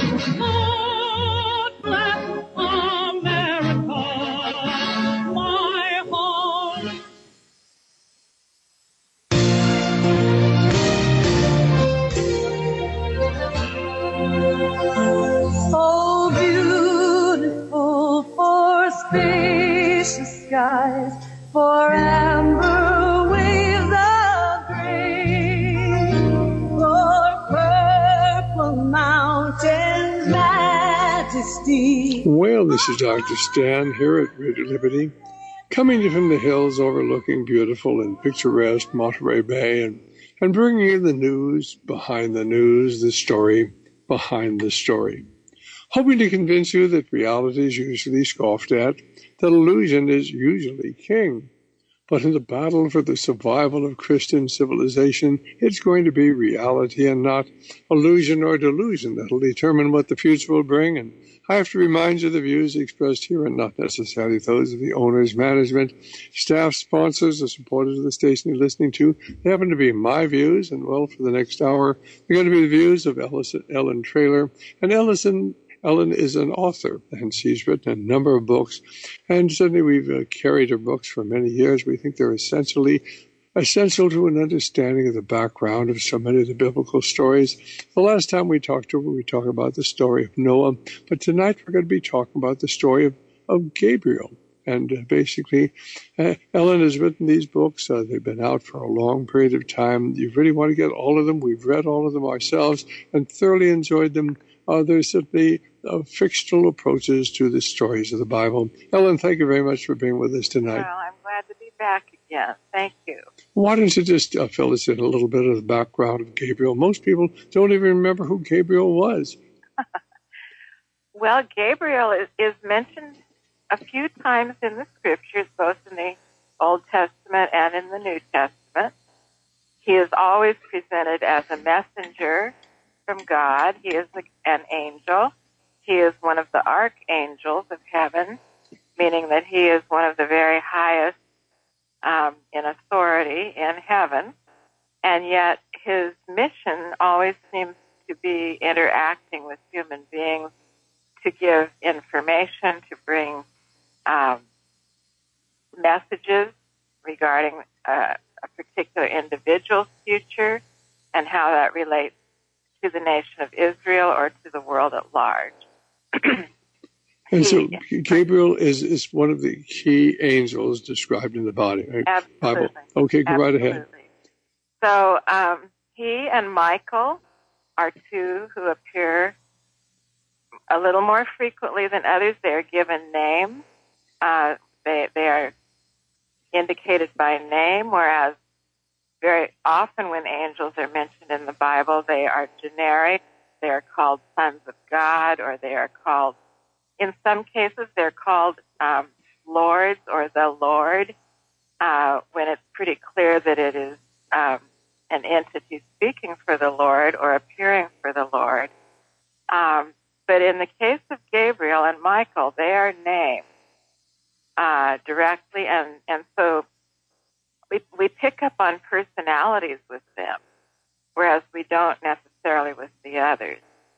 God bless America, my home. Oh, beautiful for spacious skies, for amber waves of grain, for purple mountains' majesty. Well, this is Dr. Stan here at Radio Liberty, coming to you from the hills overlooking beautiful and picturesque Monterey Bay, and bringing you the news behind the news, the story behind the story. Hoping to convince you that reality is usually scoffed at, that illusion is usually king. But in the battle for the survival of Christian civilization, it's going to be reality and not illusion or delusion that will determine what the future will bring. And I have to remind you the views expressed here are not necessarily those of the owners, management, staff, sponsors, or supporters of the station you're listening to. They happen to be my views, and well, for the next hour, they're going to be the views of Ellen Traylor. And Ellen is an author, and she's written a number of books, and certainly we've carried her books for many years. We think they're essential to an understanding of the background of so many of the biblical stories. The last time we talked to her, we talked about the story of Noah, but tonight we're going to be talking about the story of Gabriel. And basically, Ellen has written these books. They've been out for a long period of time. You really want to get all of them. We've read all of them ourselves and thoroughly enjoyed them. There's certainly fictional approaches to the stories of the Bible. Ellen, thank you very much for being with us tonight. Well, I'm glad to be back again. Thank you. Why don't you just fill us in a little bit of the background of Gabriel? Most people don't even remember who Gabriel was. Well, Gabriel is mentioned a few times in the Scriptures, both in the Old Testament and in the New Testament. He is always presented as a messenger from God. He is an angel. He is one of the archangels of heaven, meaning that he is one of the very highest in authority in heaven. And yet his mission always seems to be interacting with human beings to give information, to bring messages regarding a particular individual's future and how that relates to the nation of Israel or to the world at large. And so Gabriel is one of the key angels described in the Bible. Absolutely. Okay, go right ahead. So he and Michael are two who appear a little more frequently than others. They are given names. They are indicated by name, whereas very often when angels are mentioned in the Bible, they are generic. They are called sons of God, or they are called In some cases, they're called lords or the Lord, when it's pretty clear that it is an entity speaking for the Lord or appearing for the Lord. But in the case of Gabriel and Michael, they are named directly, and so we pick up on personalities with them, whereas we don't necessarily with the others.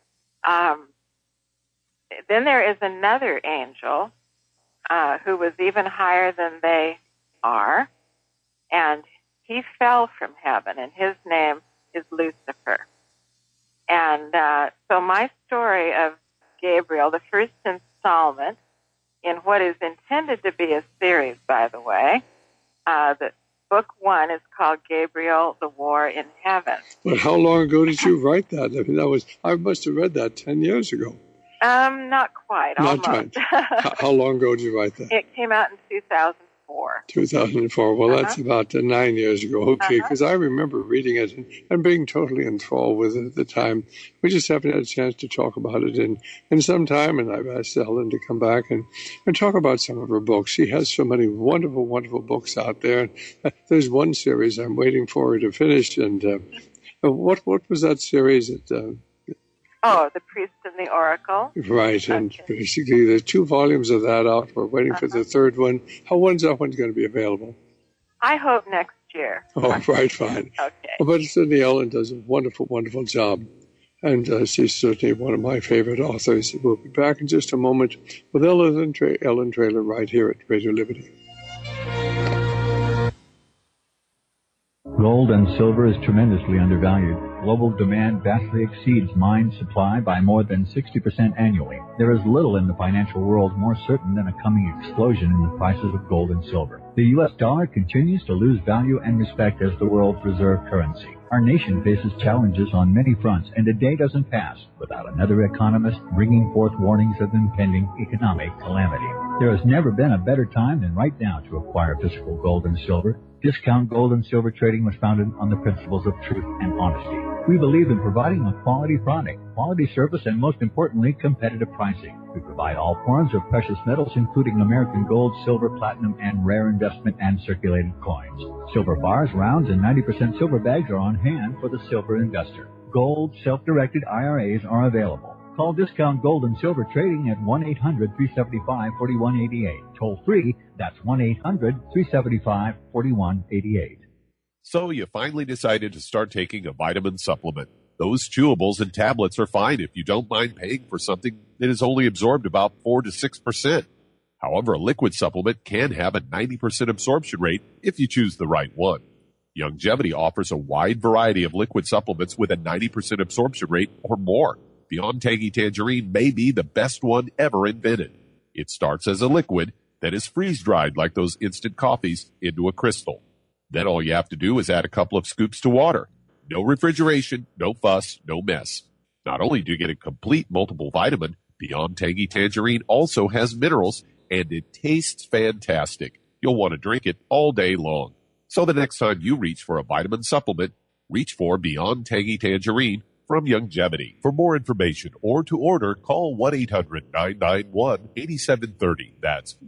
Then there is another angel who was even higher than they are, and he fell from heaven, and his name is Lucifer. And so my story of Gabriel, the first installment in what is intended to be a series, by the way, the book 1 is called Gabriel, the War in Heaven. But how long ago did you write that? I mean, I must have read that 10 years ago. Not quite, Not almost. How long ago did you write that? It came out in 2004. 2004. Well, that's about 9 years ago. Okay, because I remember reading it and being totally enthralled with it at the time. We just haven't had a chance to talk about it in some time, and I've asked Ellen to come back and talk about some of her books. She has so many wonderful, wonderful books out there. There's one series I'm waiting for her to finish, and what was that series that... The Priest and the Oracle. Right, and basically there's 2 volumes of that out. We're waiting for the third one. When's that one going to be available? I hope next year. Oh, right, fine. Okay. But Cindy Ellen does a wonderful, wonderful job, and she's certainly one of my favorite authors. We'll be back in just a moment with Ellen Traylor right here at Radio Liberty. Gold and silver is tremendously undervalued. Global demand vastly exceeds mine supply by more than 60% annually. There is little in the financial world more certain than a coming explosion in the prices of gold and silver. The U.S. dollar continues to lose value and respect as the world's reserve currency. Our nation faces challenges on many fronts, and a day doesn't pass without another economist bringing forth warnings of impending economic calamity. There has never been a better time than right now to acquire physical gold and silver. Discount Gold and Silver Trading was founded on the principles of truth and honesty. We believe in providing a quality product, quality service, and most importantly, competitive pricing. We provide all forms of precious metals, including American gold, silver, platinum, and rare investment and circulated coins. Silver bars, rounds, and 90% silver bags are on hand for the silver investor. Gold self-directed IRAs are available. Call Discount Gold and Silver Trading at 1-800-375-4188. Toll free, that's 1-800-375-4188. So you finally decided to start taking a vitamin supplement. Those chewables and tablets are fine if you don't mind paying for something that is only absorbed about 4 to 6%. However, a liquid supplement can have a 90% absorption rate if you choose the right one. Youngevity offers a wide variety of liquid supplements with a 90% absorption rate or more. Beyond Tangy Tangerine may be the best one ever invented. It starts as a liquid that is freeze-dried like those instant coffees into a crystal. Then all you have to do is add a couple of scoops to water. No refrigeration, no fuss, no mess. Not only do you get a complete multiple vitamin, Beyond Tangy Tangerine also has minerals, and it tastes fantastic. You'll want to drink it all day long. So the next time you reach for a vitamin supplement, reach for Beyond Tangy Tangerine from Youngevity. For more information or to order, call 1-800-991-8730. That's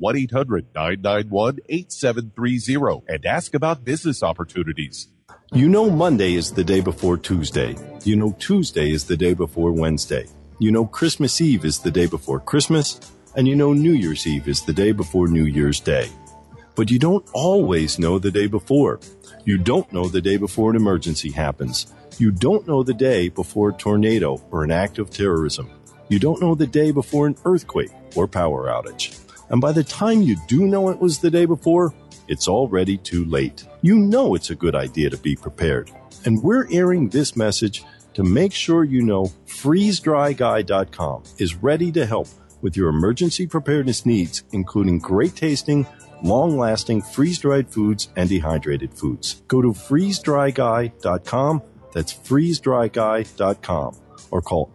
1-800-991-8730 and ask about business opportunities. You know Monday is the day before Tuesday. You know Tuesday is the day before Wednesday. You know Christmas Eve is the day before Christmas. And you know New Year's Eve is the day before New Year's Day. But you don't always know the day before. You don't know the day before an emergency happens. You don't know the day before a tornado or an act of terrorism. You don't know the day before an earthquake or power outage. And by the time you do know it was the day before, it's already too late. You know it's a good idea to be prepared. And we're airing this message to make sure you know FreezeDryGuy.com is ready to help with your emergency preparedness needs, including great tasting, long-lasting freeze-dried foods and dehydrated foods. Go to FreezeDryGuy.com. That's FreezeDryGuy.com. Or call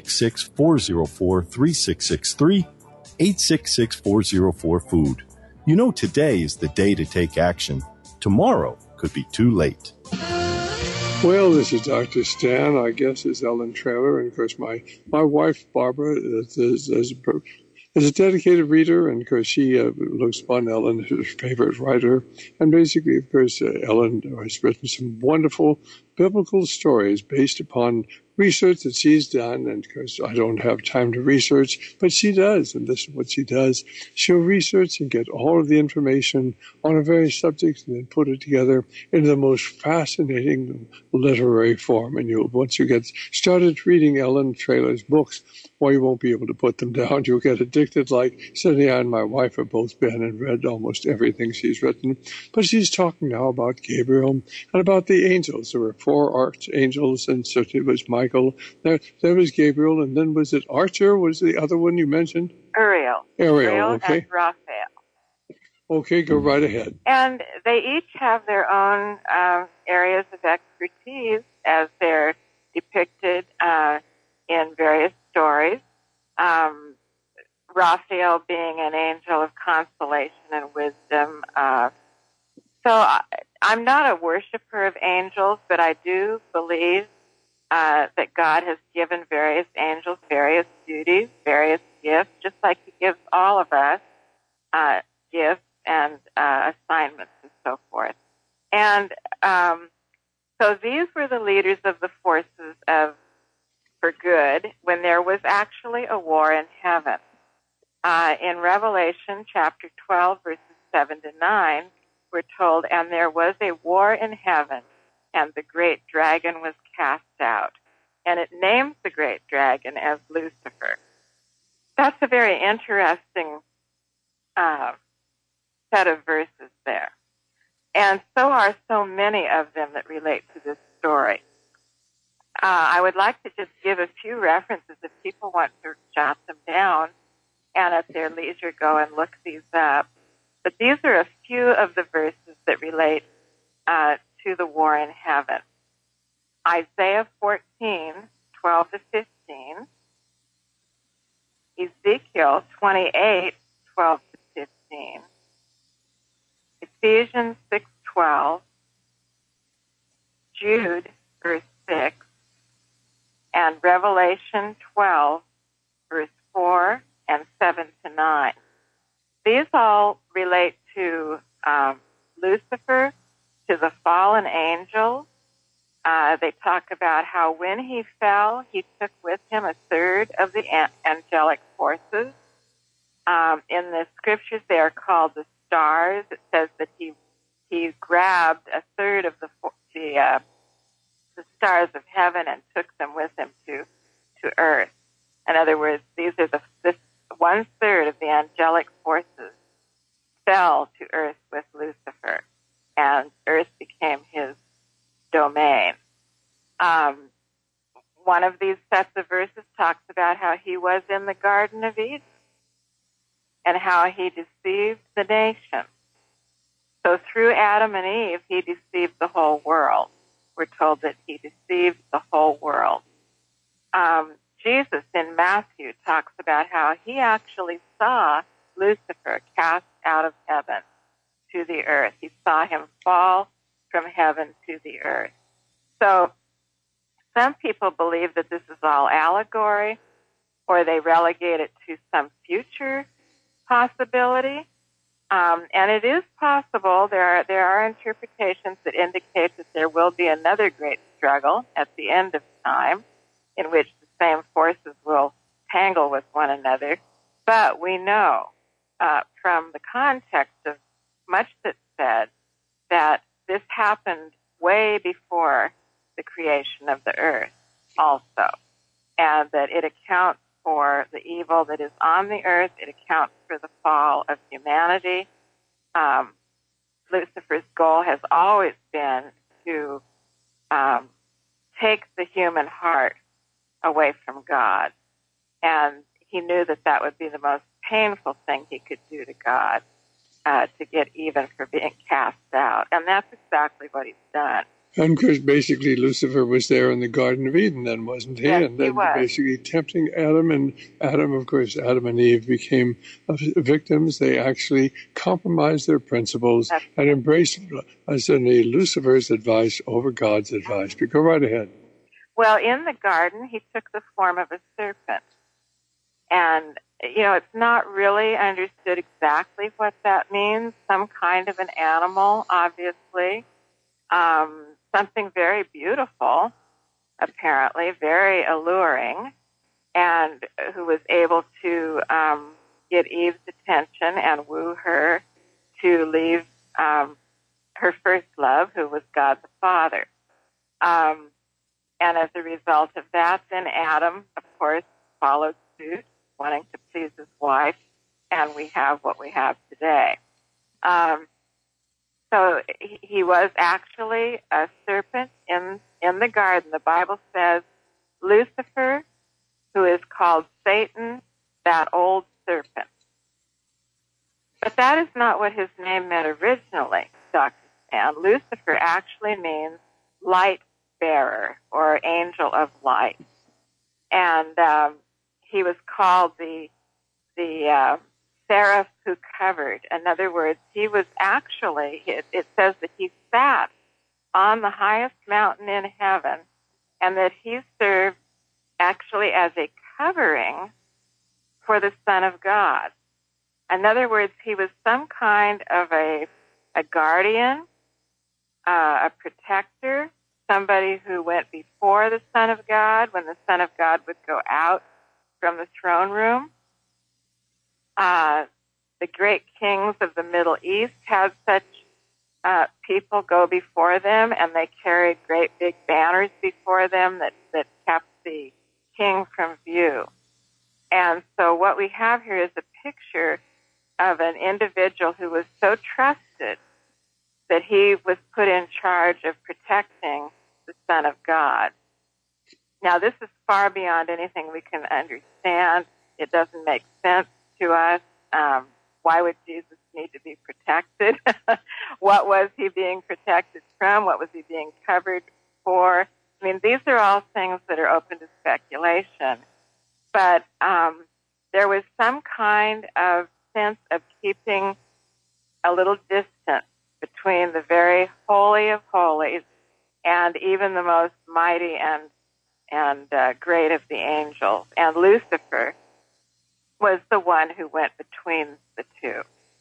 866-404-3663, 866-404-FOOD. You know today is the day to take action. Tomorrow could be too late. Well, this is Dr. Stan. Our guest is Ellen Traylor. And, of course, my wife, Barbara, is is a dedicated reader, and of course she looks upon Ellen as her favorite writer. And basically, of course, Ellen has written some wonderful biblical stories based upon research that she's done. And of course, I don't have time to research, but she does. And this is what she does. She'll research and get all of the information on a various subjects and then put it together in the most fascinating literary form. And once you get started reading Ellen Traylor's books, well, you won't be able to put them down. You'll get addicted, like Cynthia and my wife have both been and read almost everything she's written. But she's talking now about Gabriel and about the angels. There were 4 archangels, and certainly it was Michael. There was Gabriel, and then was it Archer? Was the other one you mentioned? Uriel, okay. and Raphael. Okay, go right ahead. And they each have their own areas of expertise as they're depicted in various stories. Raphael being an angel of consolation and wisdom. So I'm not a worshiper of angels, but I do believe that God has given various angels various duties, various gifts, just like he gives all of us gifts and assignments and so forth. And so these were the leaders of the forces for good when there was actually a war in heaven. In Revelation chapter 12, verses 7 to 9, we're told, and there was a war in heaven, and the great dragon was cast out. And it names the great dragon as Lucifer. That's a very interesting set of verses there. And so are so many of them that relate to this story. I would like to just give a few references if people want to jot them down and at their leisure go and look these up. But these are a few of the verses that relate to the war in heaven. Isaiah 14, 12 to 15. Ezekiel 28, 12 to 15. Ephesians 6:12. Jude, verse 6. And Revelation 12, verse 4 and 7 to 9. These all relate to Lucifer, to the fallen angels. They talk about how when he fell, he took with him a third of the angelic forces. In the scriptures, they are called the stars. It says that he grabbed a third of the stars of heaven and took them with him to earth. In other words, these are this 1/3 of the angelic forces fell to earth with Lucifer, and earth became his domain. One of these sets of verses talks about how he was in the Garden of Eden and how he deceived the nation. So through Adam and Eve, he deceived the whole world. We're told that he deceived the whole world. Jesus in Matthew talks about how he actually saw Lucifer cast out of heaven to the earth. He saw him fall from heaven to the earth. So some people believe that this is all allegory, or they relegate it to some future possibility. And it is possible. There are interpretations that indicate that there will be another great struggle at the end of time in which the same forces will tangle with one another. But we know from the context of much that's said that this happened way before the creation of the earth also, and that it accounts for the evil that is on the earth. It accounts for the fall of humanity. Lucifer's goal has always been to take the human heart away from God. And he knew that that would be the most painful thing he could do to God, to get even for being cast out. And that's exactly what he's done. And because basically Lucifer was there in the Garden of Eden then, wasn't he? Yes, and then he was. Basically tempting Adam, and Adam and Eve became victims. They actually compromised their principles and embraced Lucifer's advice over God's advice. But go right ahead. Well, in the garden, he took the form of a serpent. And it's not really understood exactly what that means. Some kind of an animal, obviously. Something very beautiful, apparently, very alluring, and who was able to get Eve's attention and woo her to leave her first love, who was God the Father. And as a result of that, then Adam, of course, followed suit, wanting to please his wife, and we have what we have today. So he was actually a serpent in the garden. The Bible says Lucifer, who is called Satan, that old serpent. But that is not what his name meant originally, Dr. Stan. Lucifer actually means light bearer or angel of light. And he was called the seraph who covered. In other words, he was actually, it says that he sat on the highest mountain in heaven, and that he served actually as a covering for the Son of God. In other words, he was some kind of a guardian, a protector, somebody who went before the Son of God when the Son of God would go out from the throne room. The great kings of the Middle East had such people go before them, and they carried great big banners before them that kept the king from view. And so what we have here is a picture of an individual who was so trusted that he was put in charge of protecting the Son of God. Now, this is far beyond anything we can understand. It doesn't make sense to us. Why would Jesus need to be protected? What was he being protected from? What was he being covered for? I mean, these are all things that are open to speculation. But there was some kind of sense of keeping a little distance between the very holy of holies and even the most mighty and great of the angels. And Lucifer was the one who went between the two.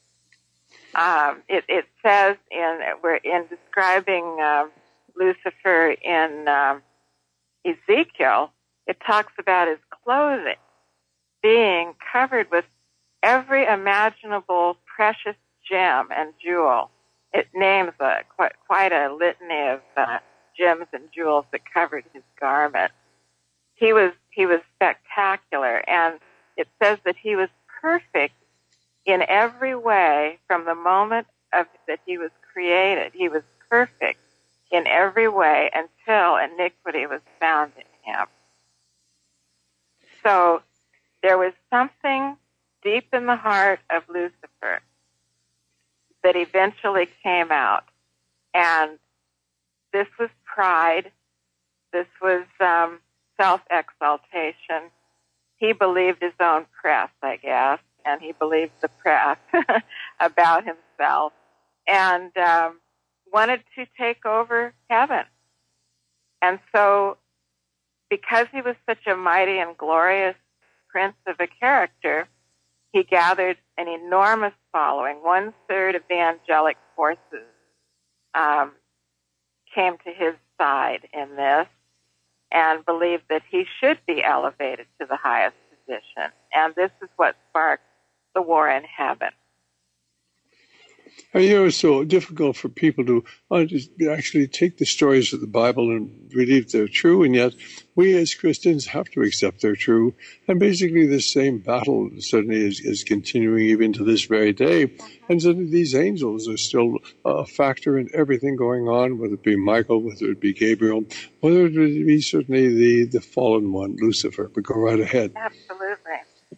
It says in describing Lucifer in Ezekiel, it talks about his clothing being covered with every imaginable precious gem and jewel. It names quite a litany of gems and jewels that covered his garment. He was spectacular, and it says that he was perfect in every way from the moment that he was created. He was perfect in every way until iniquity was found in him. So there was something deep in the heart of Lucifer that eventually came out. And this was pride. This was self-exaltation. He believed his own press, I guess, and he believed the press about himself, and wanted to take over heaven. And so, because he was such a mighty and glorious prince of a character, he gathered an enormous following. 1/3 of the angelic forces came to his side in this and believed that he should be elevated to the highest position. And this is what sparked the war in heaven. It's so difficult for people to actually take the stories of the Bible and believe they're true, and yet we as Christians have to accept they're true. And basically the same battle certainly is continuing even to this very day. And so these angels are still a factor in everything going on, whether it be Michael, whether it be Gabriel, whether it be certainly the fallen one, Lucifer. But go right ahead. Absolutely.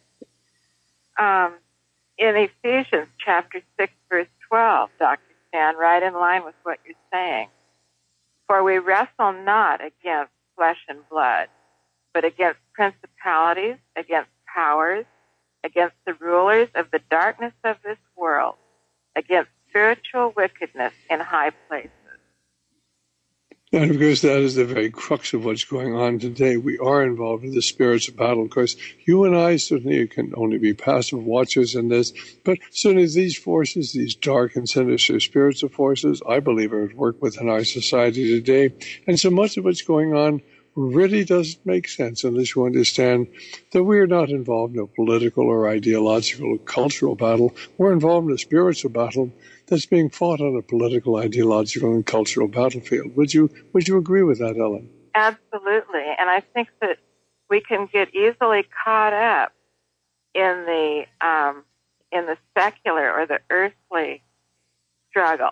In Ephesians chapter 6, verse 12, Dr. Stan, right in line with what you're saying. For we wrestle not against flesh and blood, but against principalities, against powers, against the rulers of the darkness of this world, against spiritual wickedness in high places. And of course, that is the very crux of what's going on today. We are involved in the spirits of battle. Of course, you and I certainly can only be passive watchers in this, but certainly these forces, these dark and sinister spiritual forces, I believe are at work within our society today. And so much of what's going on really doesn't make sense unless you understand that we are not involved in a political or ideological or cultural battle. We're involved in a spiritual battle that's being fought on a political, ideological, and cultural battlefield. Would you agree with that, Ellen? Absolutely. And I think that we can get easily caught up in the secular or the earthly struggle,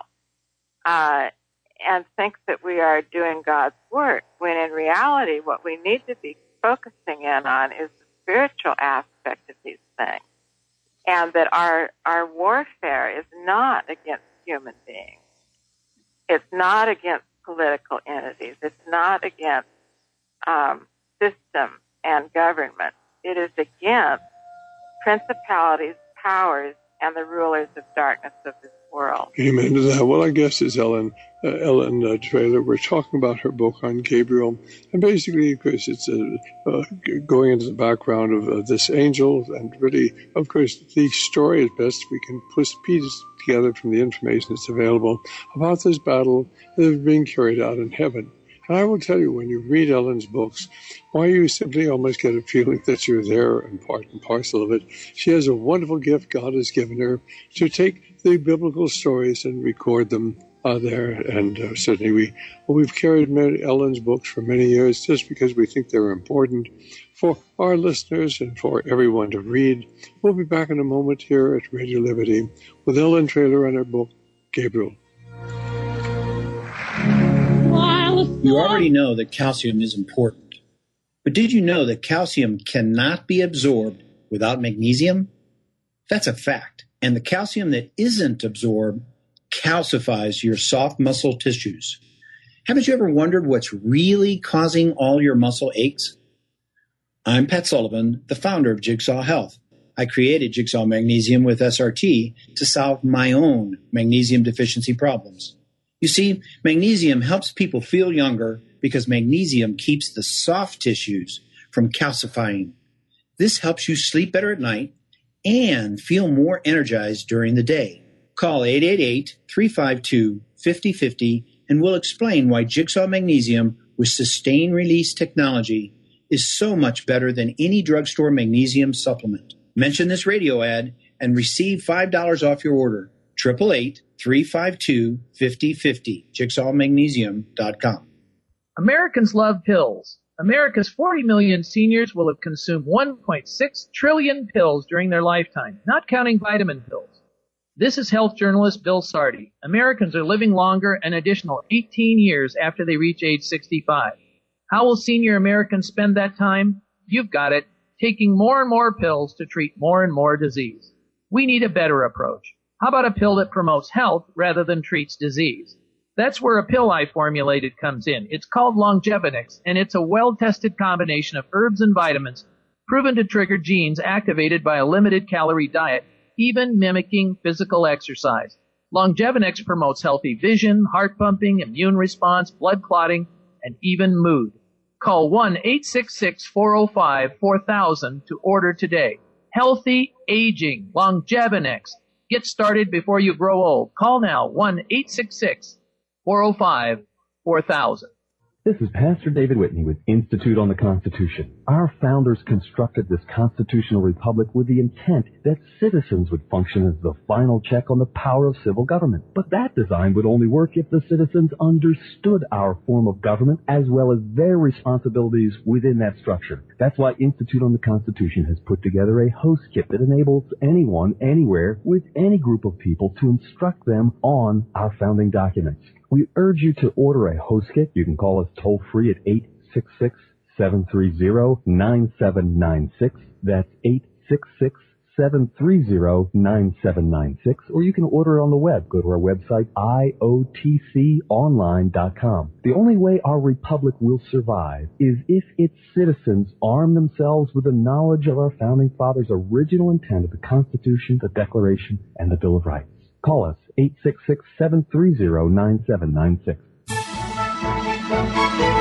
and think that we are doing God's work, when in reality what we need to be focusing in on is the spiritual aspect of these things. And that our warfare is not against human beings. It's not against political entities. It's not against systems and government. It is against principalities, powers, and the rulers of darkness of this world. Amen to that. Well, our guest is Ellen Traylor. We're talking about her book on Gabriel. And basically, of course, it's going into the background of this angel. And really, of course, the story is best we can put pieces together from the information that's available about this battle that is being carried out in heaven. And I will tell you, when you read Ellen's books, why you simply almost get a feeling that you're there and part and parcel of it. She has a wonderful gift God has given her to take the biblical stories and record them there. And certainly we've carried Ellen's books for many years just because we think they're important for our listeners and for everyone to read. We'll be back in a moment here at Radio Liberty with Ellen Traylor and her book, Gabriel. You already know that calcium is important. But did you know that calcium cannot be absorbed without magnesium? That's a fact. And the calcium that isn't absorbed calcifies your soft muscle tissues. Haven't you ever wondered what's really causing all your muscle aches? I'm Pat Sullivan, the founder of Jigsaw Health. I created Jigsaw Magnesium with SRT to solve my own magnesium deficiency problems. You see, magnesium helps people feel younger because magnesium keeps the soft tissues from calcifying. This helps you sleep better at night and feel more energized during the day. Call 888-352-5050 and we'll explain why Jigsaw Magnesium with sustained release technology is so much better than any drugstore magnesium supplement. Mention this radio ad and receive $5 off your order. 888-352-5050. JigsawMagnesium.com. Americans love pills. America's 40 million seniors will have consumed 1.6 trillion pills during their lifetime, not counting vitamin pills. This is health journalist Bill Sardi. Americans are living longer an additional 18 years after they reach age 65. How will senior Americans spend that time? You've got it, taking more and more pills to treat more and more disease. We need a better approach. How about a pill that promotes health rather than treats disease? That's where a pill I formulated comes in. It's called Longevinix, and it's a well-tested combination of herbs and vitamins proven to trigger genes activated by a limited-calorie diet, even mimicking physical exercise. Longevinix promotes healthy vision, heart pumping, immune response, blood clotting, and even mood. Call 1-866-405-4000 to order today. Healthy aging, Longevinix. Get started before you grow old. Call now, 1-866-405-4000. This is Pastor David Whitney with Institute on the Constitution. Our founders constructed this constitutional republic with the intent that citizens would function as the final check on the power of civil government. But that design would only work if the citizens understood our form of government as well as their responsibilities within that structure. That's why Institute on the Constitution has put together a host kit that enables anyone, anywhere, with any group of people to instruct them on our founding documents. We urge you to order a host kit. You can call us toll-free at 866-730-9796. That's 866-730-9796. Or you can order it on the web. Go to our website, iotconline.com. The only way our republic will survive is if its citizens arm themselves with the knowledge of our founding fathers' original intent of the Constitution, the Declaration, and the Bill of Rights. Call us, 866-730-9796.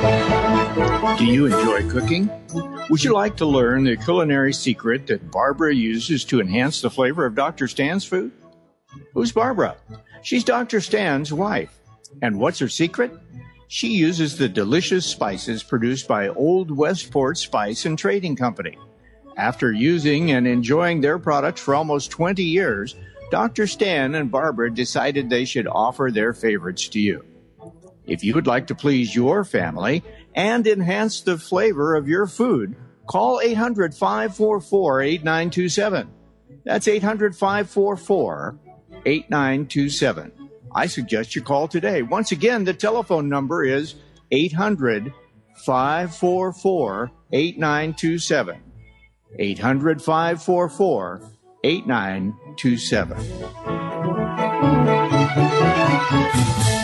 Do you enjoy cooking? Would you like to learn the culinary secret that Barbara uses to enhance the flavor of Dr. Stan's food? Who's Barbara? She's Dr. Stan's wife. And what's her secret? She uses the delicious spices produced by Old Westport Spice and Trading Company. After using and enjoying their products for almost 20 years, Dr. Stan and Barbara decided they should offer their favorites to you. If you would like to please your family and enhance the flavor of your food, call 800-544-8927. That's 800-544-8927. I suggest you call today. Once again, the telephone number is 800-544-8927. 800-544-8927.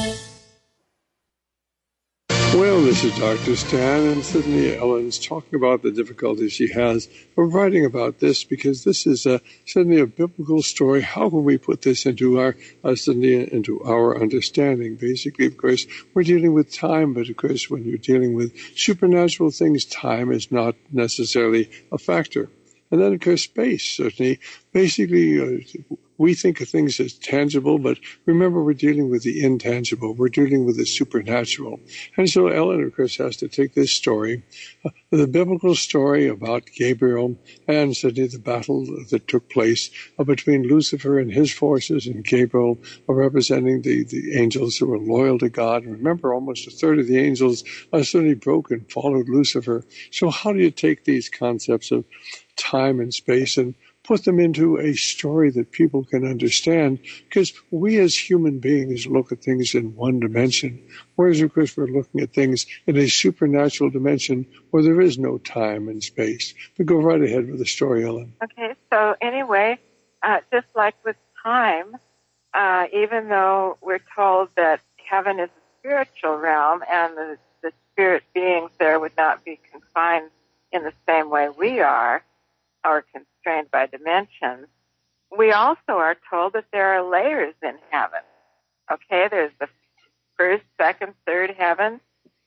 Well, this is Dr. Stan, and Sydney Ellen's talking about the difficulties she has of writing about this, because this is certainly a biblical story. How can we put this into our into our understanding? Basically, of course, we're dealing with time, but of course, when you're dealing with supernatural things, time is not necessarily a factor. And then, of course, space, certainly. Basically, we think of things as tangible, but remember, we're dealing with the intangible. We're dealing with the supernatural. And so Ellen, of course, has to take this story, the biblical story about Gabriel and certainly the battle that took place between Lucifer and his forces and Gabriel representing the angels who were loyal to God. And remember, almost a third of the angels suddenly broke and followed Lucifer. So how do you take these concepts of time and space and put them into a story that people can understand? Because we as human beings look at things in one dimension, whereas of course we're looking at things in a supernatural dimension where there is no time and space. But go right ahead with the story, Ellen. Okay, so anyway, just like with time, even though we're told that heaven is a spiritual realm and the spirit beings there would not be confined in the same way we are, or constrained by dimensions, we also are told that there are layers in heaven. Okay, there's the first, second, third heaven.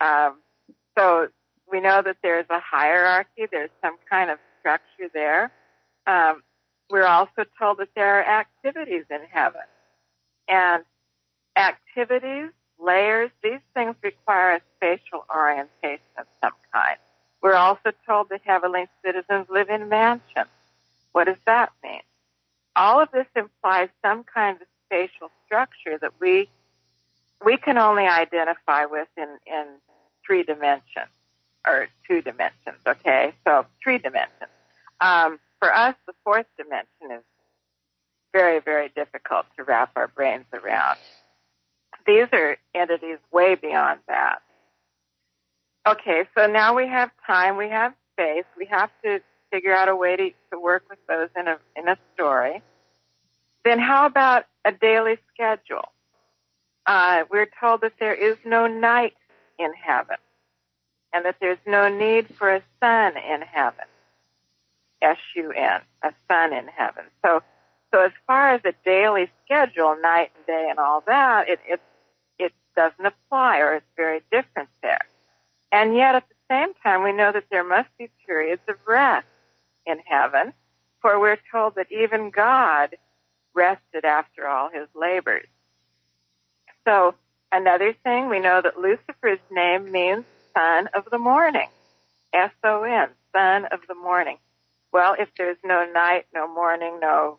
So we know that there's a hierarchy. There's some kind of structure there. We're also told that there are activities in heaven. And activities, layers, these things require a spatial orientation of some kind. We're also told that heavenly citizens live in mansions. What does that mean? All of this implies some kind of spatial structure that we can only identify with in 3 dimensions, or 2 dimensions, okay? So 3 dimensions. For us, the 4th dimension is very, very difficult to wrap our brains around. These are entities way beyond that. Okay, so now we have time, we have space, we have to figure out a way to work with those in a story. Then how about a daily schedule? We're told that there is no night in heaven, and that there's no need for a sun in heaven. S-U-N, a sun in heaven. So as far as a daily schedule, night and day and all that, it doesn't apply, or it's very different there. And yet, at the same time, we know that there must be periods of rest in heaven, for we're told that even God rested after all his labors. So, another thing, we know that Lucifer's name means son of the morning. S-O-N, son of the morning. Well, if there's no night, no morning, no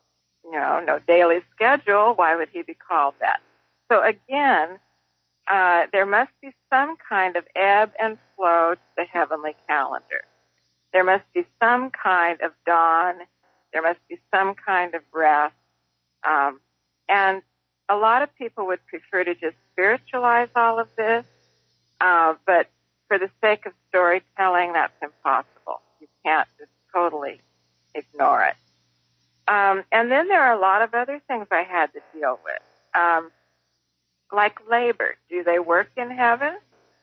daily schedule, why would he be called that? So again, there must be some kind of ebb and flow to the heavenly calendar. There must be some kind of dawn. There must be some kind of rest. And a lot of people would prefer to just spiritualize all of this, but for the sake of storytelling, that's impossible. You can't just totally ignore it. And then there are a lot of other things I had to deal with. Like labor. Do they work in heaven?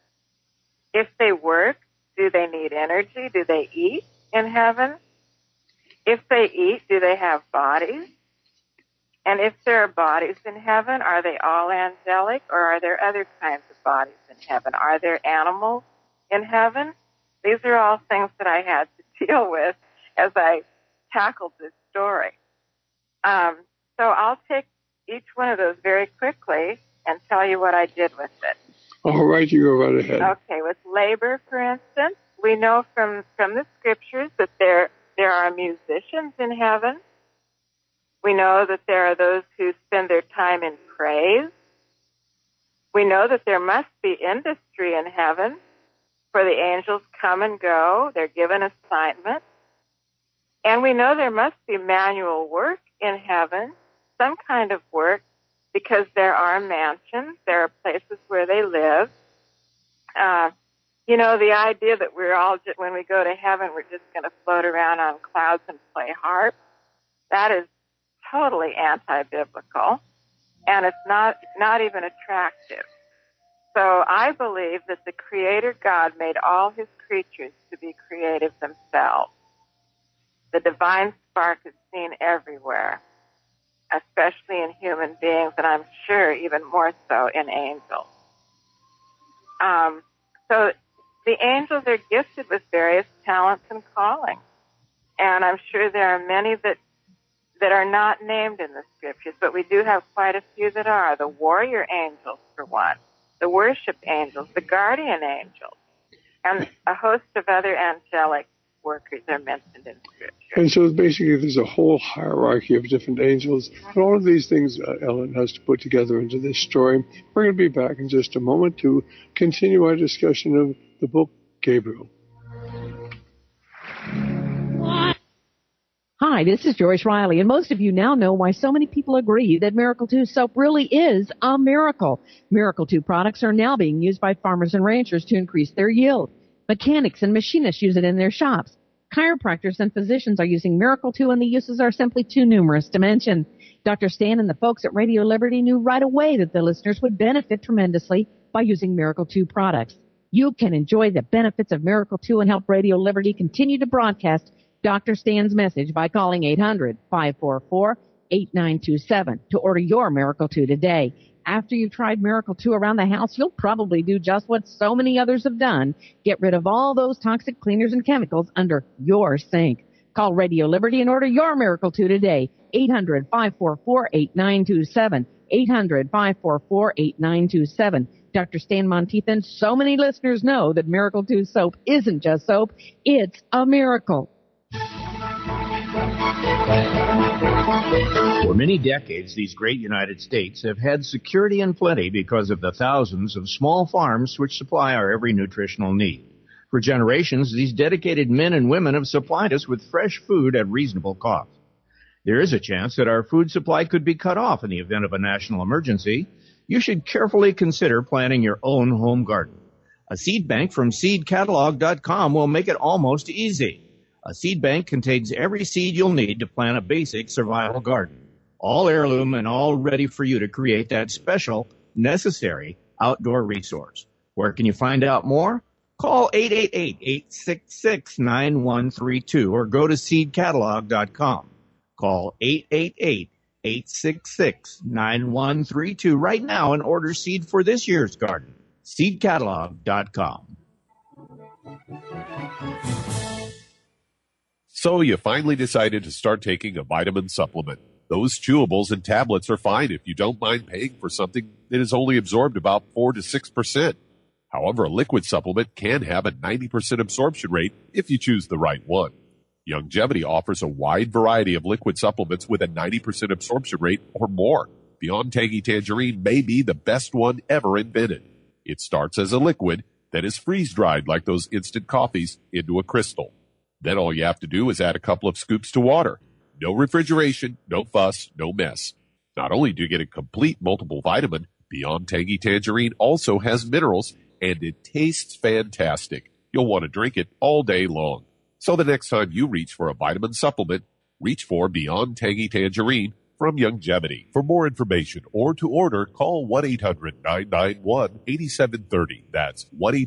If they work, do they need energy? Do they eat in heaven? If they eat, do they have bodies? And if there are bodies in heaven, are they all angelic, or are there other kinds of bodies in heaven? Are there animals in heaven? These are all things that I had to deal with as I tackled this story. So I'll take each one of those very quickly and tell you what I did with it. All right, you go right ahead. Okay, with labor, for instance, we know from the scriptures that there are musicians in heaven. We know that there are those who spend their time in praise. We know that there must be industry in heaven, for the angels come and go. They're given assignments. And we know there must be manual work in heaven, some kind of work, because there are mansions, there are places where they live. The idea that we're all, when we go to heaven, we're just going to float around on clouds and play harp, that is totally anti-biblical, and it's not even attractive. So I believe that the Creator God made all His creatures to be creative themselves. The divine spark is seen everywhere, especially in human beings, and I'm sure even more so in angels. So the angels are gifted with various talents and callings, and I'm sure there are many that are not named in the scriptures, but we do have quite a few that are. The warrior angels, for one, the worship angels, the guardian angels, and a host of other angelic workers are mentioned in Scripture. And so basically there's a whole hierarchy of different angels. And all of these things Ellen has to put together into this story. We're going to be back in just a moment to continue our discussion of the book Gabriel. Hi, this is Joyce Riley, and most of you now know why so many people agree that Miracle 2 soap really is a miracle. Miracle 2 products are now being used by farmers and ranchers to increase their yield. Mechanics and machinists use it in their shops. Chiropractors and physicians are using Miracle 2, and the uses are simply too numerous to mention. Dr. Stan and the folks at Radio Liberty knew right away that the listeners would benefit tremendously by using Miracle 2 products. You can enjoy the benefits of Miracle 2 and help Radio Liberty continue to broadcast Dr. Stan's message by calling 800-544-8927 to order your Miracle 2 today. After you've tried Miracle 2 around the house, you'll probably do just what so many others have done. Get rid of all those toxic cleaners and chemicals under your sink. Call Radio Liberty and order your Miracle 2 today. 800-544-8927. 800-544-8927. Dr. Stan Monteith and so many listeners know that Miracle 2 soap isn't just soap, it's a miracle. For many decades, these great United States have had security and plenty because of the thousands of small farms which supply our every nutritional need. For generations, these dedicated men and women have supplied us with fresh food at reasonable cost. There is a chance that our food supply could be cut off in the event of a national emergency. You should carefully consider planting your own home garden. A seed bank from seedcatalog.com will make it almost easy. A seed bank contains every seed you'll need to plant a basic survival garden. All heirloom and all ready for you to create that special, necessary outdoor resource. Where can you find out more? Call 888-866-9132 or go to seedcatalog.com. Call 888-866-9132 right now and order seed for this year's garden. Seedcatalog.com. So you finally decided to start taking a vitamin supplement. Those chewables and tablets are fine if you don't mind paying for something that is only absorbed about 4 to 6%. However, a liquid supplement can have a 90% absorption rate if you choose the right one. Youngevity offers a wide variety of liquid supplements with a 90% absorption rate or more. Beyond Tangy Tangerine may be the best one ever invented. It starts as a liquid, then is freeze-dried like those instant coffees into a crystal. Then all you have to do is add a couple of scoops to water. No refrigeration, no fuss, no mess. Not only do you get a complete multiple vitamin, Beyond Tangy Tangerine also has minerals, and it tastes fantastic. You'll want to drink it all day long. So the next time you reach for a vitamin supplement, reach for Beyond Tangy Tangerine from Youngevity. For more information or to order, call 1-800-991-8730. That's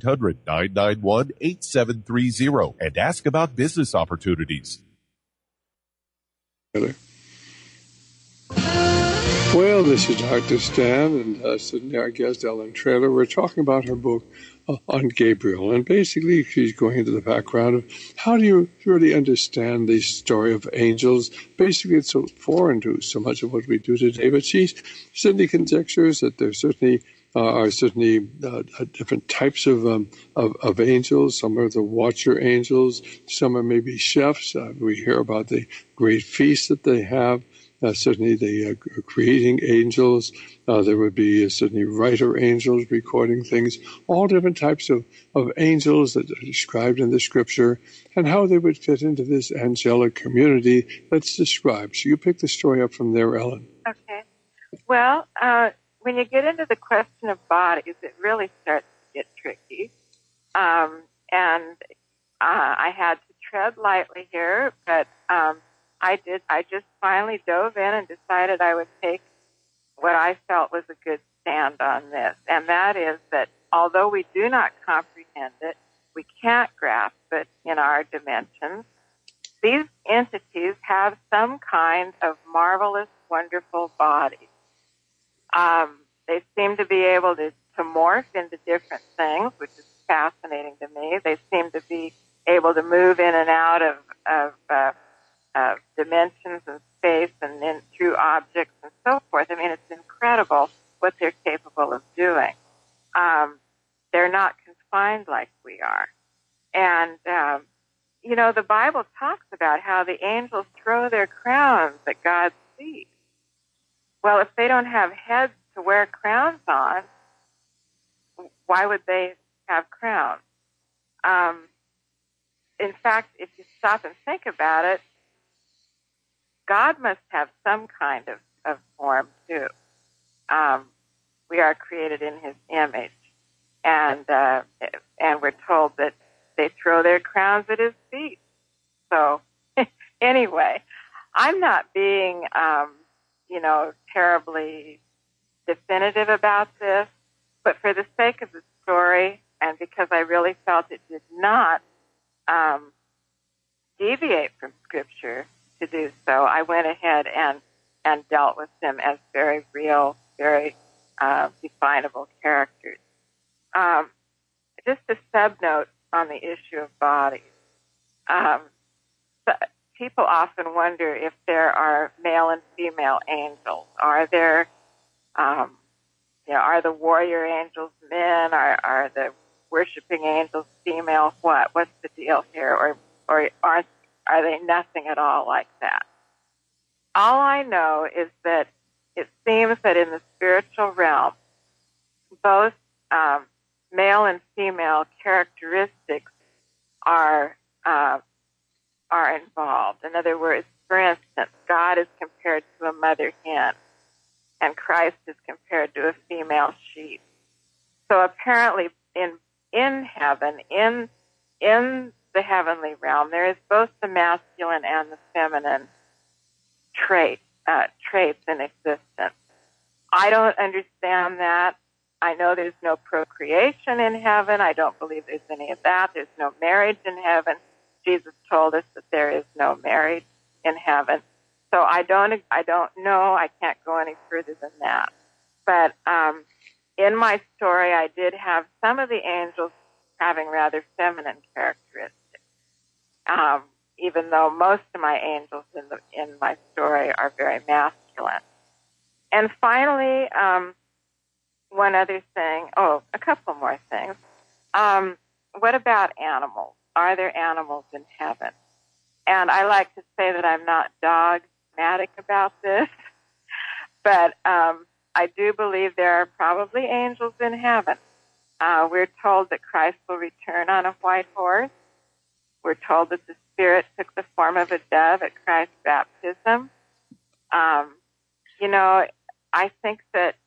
1-800-991-8730 and ask about business opportunities. Well, this is Dr. Stan and sitting our guest, Ellen Traylor. We're talking about her book on Gabriel. And basically, she's going into the background of how do you really understand the story of angels. Basically, it's so foreign to so much of what we do today. But she certainly conjectures that there certainly are different types of angels. Some are the watcher angels. Some are maybe chefs. We hear about the great feast that they have. Certainly the creating angels. There would be certainly writer angels recording things, all different types of angels that are described in the scripture and how they would fit into this angelic community that's described. So you pick the story up from there, Ellen. Okay. Well, when you get into the question of bodies, it really starts to get tricky. And I had to tread lightly here, but I just finally dove in and decided I would take what I felt was a good stand on this. And that is that although we do not comprehend it, we can't grasp it in our dimensions, these entities have some kind of marvelous, wonderful bodies. They seem to be able to morph into different things, which is fascinating to me. They seem to be able to move in and out of dimensions and space and in through objects and so forth. I mean, it's incredible what they're capable of doing. They're not confined like we are. And, the Bible talks about how the angels throw their crowns at God's feet. Well, if they don't have heads to wear crowns on, why would they have crowns? In fact, if you stop and think about it, God must have some kind of form, too. We are created in His image. And we're told that they throw their crowns at His feet. So, anyway, I'm not being, terribly definitive about this, but for the sake of the story, and because I really felt it did not deviate from Scripture to do so, I went ahead and dealt with them as very real, very definable characters. Just a sub-note on the issue of bodies. People often wonder if there are male and female angels. Are there, are the warrior angels men? Are the worshiping angels female? What's the deal here? Or are they nothing at all like that? All I know is that it seems that in the spiritual realm, both male and female characteristics are involved. In other words, for instance, God is compared to a mother hen, and Christ is compared to a female sheep. So apparently, in heaven, in the heavenly realm, there is both the masculine and the feminine traits in existence. I don't understand that. I know there's no procreation in heaven. I don't believe there's any of that. There's no marriage in heaven. Jesus told us that there is no marriage in heaven. So I don't know. I can't go any further than that. But in my story, I did have some of the angels having rather feminine characteristics, even though most of my angels in my story are very masculine. And finally, one other thing. A couple more things. What about animals? Are there animals in heaven? And I like to say that I'm not dogmatic about this, but I do believe there are probably angels in heaven. We're told that Christ will return on a white horse. We're told that the Spirit took the form of a dove at Christ's baptism. I think that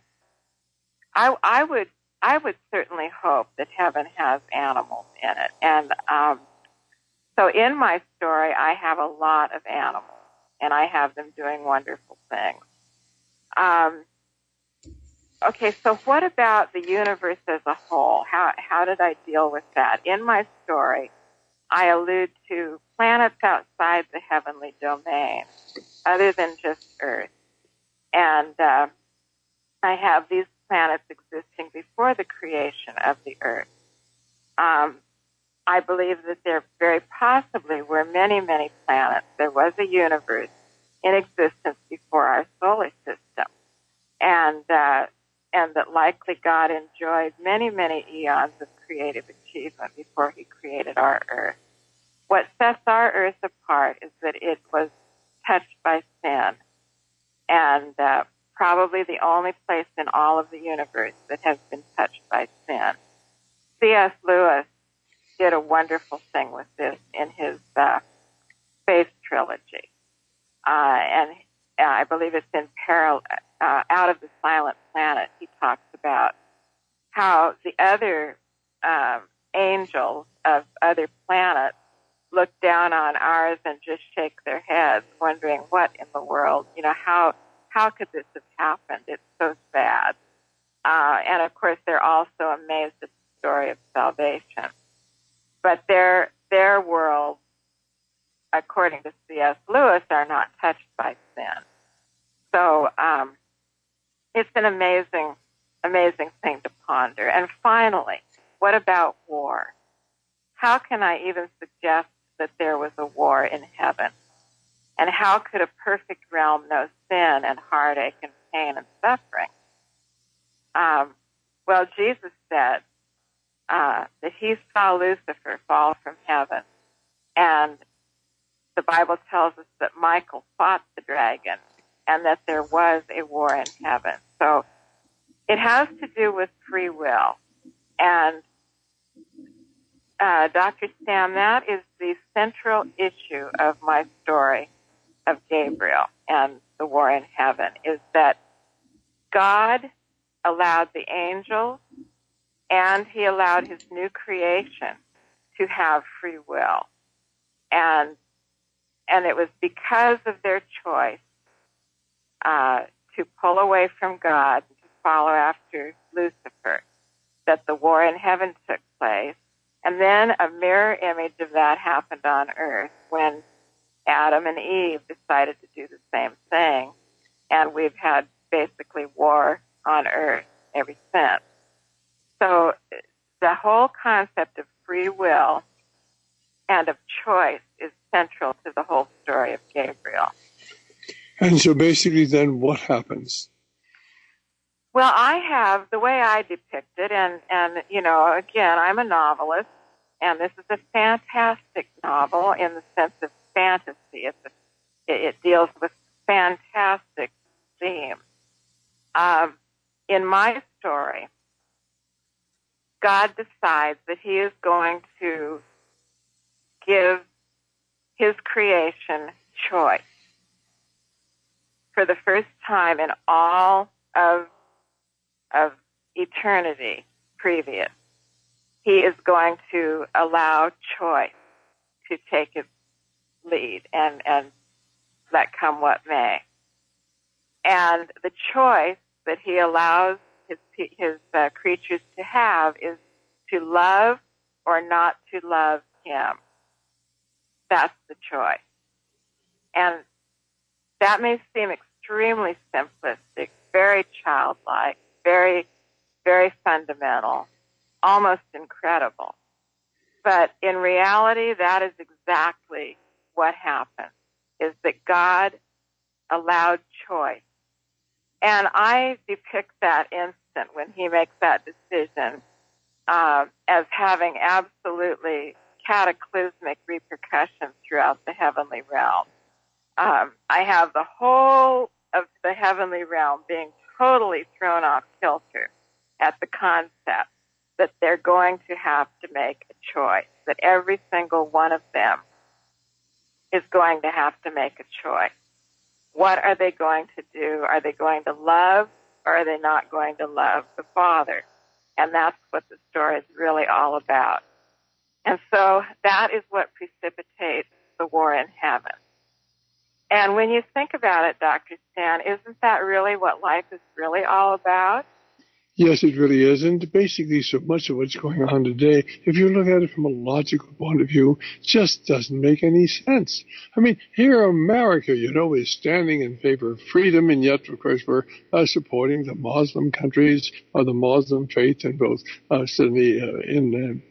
I would certainly hope that heaven has animals in it. And so in my story, I have a lot of animals, and I have them doing wonderful things. Okay, so what about the universe as a whole? How did I deal with that? In my story, I allude to planets outside the heavenly domain, other than just Earth. And I have these planets existing before the creation of the Earth. I believe that there very possibly were many, many planets. There was a universe in existence before our solar system. And that likely God enjoyed many, many eons of creative achievement before he created our Earth. What sets our Earth apart is that it was touched by sin, and probably the only place in all of the universe that has been touched by sin. C.S. Lewis did a wonderful thing with this in his Space Trilogy. And I believe it's in Out of the Silent Planet. He talks about how the other angels of other planets look down on ours and just shake their heads, wondering what in the world, how could this have happened? It's so sad. And of course, they're also amazed at the story of salvation. But their world, according to C.S. Lewis, are not touched by sin. So it's an amazing, amazing thing to ponder. And finally, what about war? How can I even suggest that there was a war in heaven? And how could a perfect realm know sin and heartache and pain and suffering? Well, Jesus said that he saw Lucifer fall from heaven, and the Bible tells us that Michael fought the dragon and that there was a war in heaven. So it has to do with free will. And Dr. Stan, that is the central issue of my story of Gabriel and the war in heaven, is that God allowed the angels and he allowed his new creation to have free will. And it was because of their choice to pull away from God, to follow after Lucifer, that the war in heaven took place. And then a mirror image of that happened on earth when Adam and Eve decided to do the same thing. And we've had basically war on earth ever since. So the whole concept of free will and of choice is central to the whole story of Gabriel. And so basically then what happens? Well, I have, the way I depict it, and again, I'm a novelist, and this is a fantastic novel in the sense of fantasy. It deals with fantastic themes. In my story, God decides that he is going to give his creation choice. For the first time in all of eternity previous, he is going to allow choice to take its lead and let come what may. And the choice that he allows his creatures to have is to love or not to love him. That's the choice. And that may seem extremely simplistic, very childlike, very, very fundamental, almost incredible. But in reality, that is exactly what happened, is that God allowed choice. And I depict that instant when he makes that decision as having absolutely cataclysmic repercussions throughout the heavenly realm. I have the whole of the heavenly realm being totally thrown off kilter at the concept that they're going to have to make a choice, that every single one of them is going to have to make a choice. What are they going to do? Are they going to love, or are they not going to love the Father? And that's what the story is really all about. And so that is what precipitates the war in heaven. And when you think about it, Dr. Stan, isn't that really what life is really all about? Yes, it really is. And basically, so much of what's going on today, if you look at it from a logical point of view, just doesn't make any sense. I mean, here America, is standing in favor of freedom, and yet, of course, we're supporting the Muslim countries or the Muslim faith in both certainly in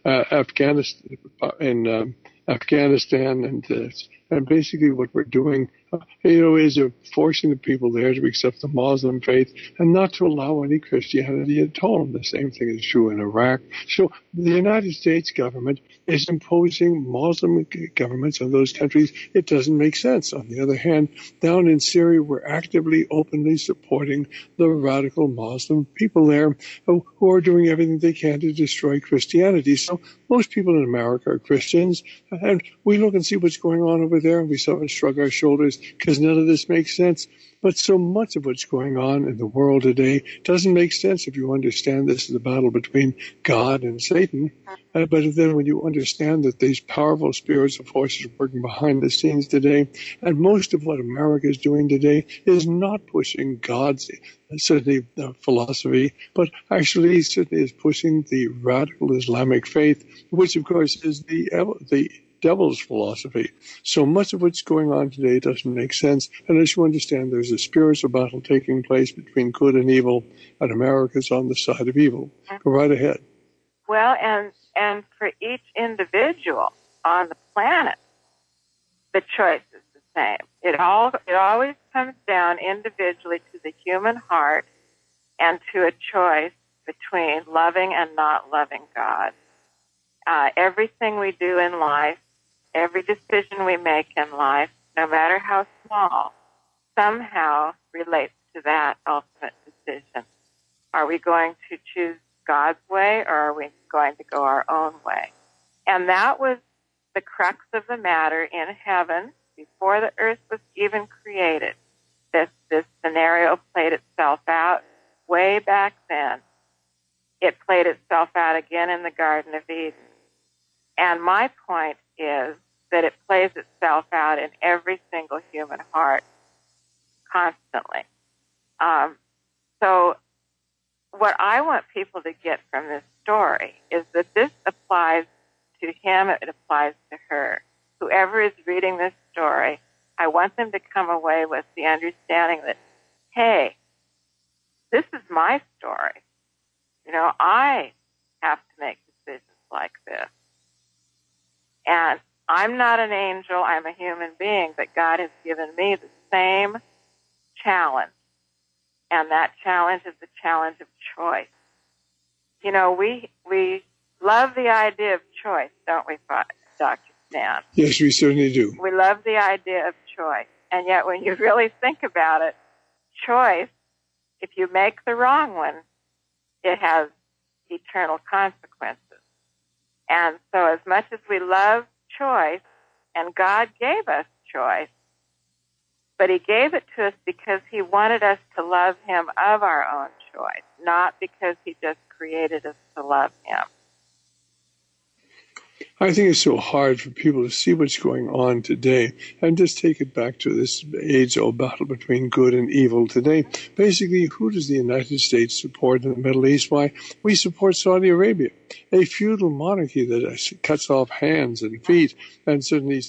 Afghanistan and basically what we're doing, is forcing the people there to accept the Muslim faith and not to allow any Christianity at all. The same thing is true in Iraq. So the United States government is imposing Muslim governments on those countries. It doesn't make sense. On the other hand, down in Syria, we're actively, openly supporting the radical Muslim people there who are doing everything they can to destroy Christianity. So most people in America are Christians, and we look and see what's going on over there, and we sort of shrug our shoulders because none of this makes sense. But so much of what's going on in the world today doesn't make sense if you understand this is a battle between God and Satan. But then when you understand that these powerful spiritual forces are working behind the scenes today, and most of what America is doing today is not pushing God's certainly philosophy, but actually certainly is pushing the radical Islamic faith, which of course is the devil's philosophy. So much of what's going on today doesn't make sense unless you understand there's a spiritual battle taking place between good and evil, and America's on the side of evil. Go right ahead. Well, and for each individual on the planet, the choice is the same. It always comes down individually to the human heart and to a choice between loving and not loving God. Everything we do in life, every decision we make in life, no matter how small, somehow relates to that ultimate decision. Are we going to choose God's way, or are we going to go our own way? And that was the crux of the matter in heaven before the earth was even created. This scenario played itself out way back then. It played itself out again in the Garden of Eden. And my point is that it plays itself out in every single human heart constantly. So what I want people to get from this story is that this applies to him, it applies to her. Whoever is reading this story, I want them to come away with the understanding that, hey, this is my story. I have to make decisions like this. And I'm not an angel, I'm a human being, but God has given me the same challenge. And that challenge is the challenge of choice. We love the idea of choice, don't we, Dr. Stan? Yes, we certainly do. We love the idea of choice. And yet when you really think about it, choice, if you make the wrong one, it has eternal consequences. And so as much as we love choice, and God gave us choice, but he gave it to us because he wanted us to love him of our own choice, not because he just created us to love him. I think it's so hard for people to see what's going on today and just take it back to this age-old battle between good and evil today. Basically, who does the United States support in the Middle East? Why, we support Saudi Arabia, a feudal monarchy that cuts off hands and feet and certainly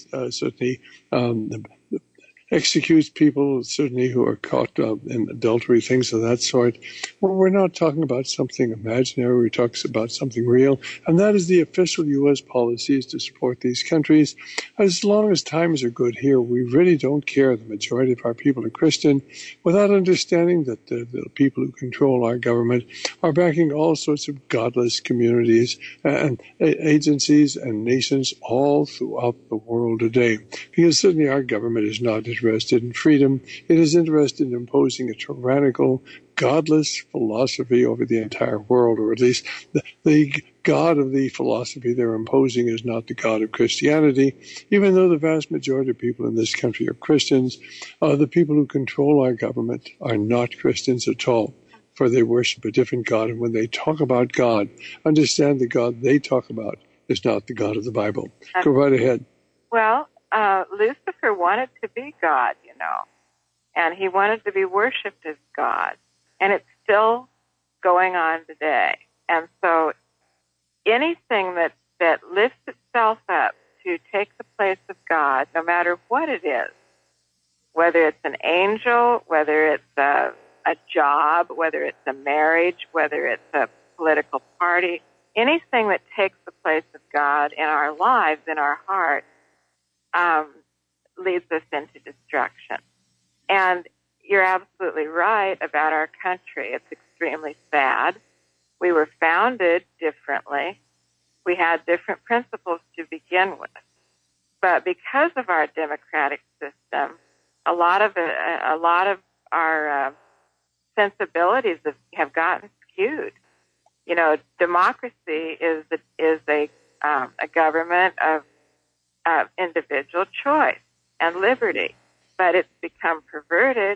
executes people, certainly who are caught in adultery, things of that sort. Well, we're not talking about something imaginary. We're talking about something real, and that is the official U.S. policy is to support these countries. As long as times are good here, we really don't care. The majority of our people are Christian, without understanding that the people who control our government are backing all sorts of godless communities and agencies and nations all throughout the world today. Because certainly our government is not interested in freedom. It is interested in imposing a tyrannical, godless philosophy over the entire world, or at least the God of the philosophy they're imposing is not the God of Christianity. Even though the vast majority of people in this country are Christians, the people who control our government are not Christians at all, for they worship a different God. And when they talk about God, understand the God they talk about is not the God of the Bible. Go right ahead. Well, Lucifer wanted to be God, and he wanted to be worshipped as God. And it's still going on today. And so anything that lifts itself up to take the place of God, no matter what it is, whether it's an angel, whether it's a job, whether it's a marriage, whether it's a political party, anything that takes the place of God in our lives, in our hearts, leads us into destruction. And you're absolutely right about our country. It's extremely sad. We were founded differently. We had different principles to begin with. But because of our democratic system, a lot of our sensibilities have gotten skewed. You know, democracy is a government of individual choice and liberty, but it's become perverted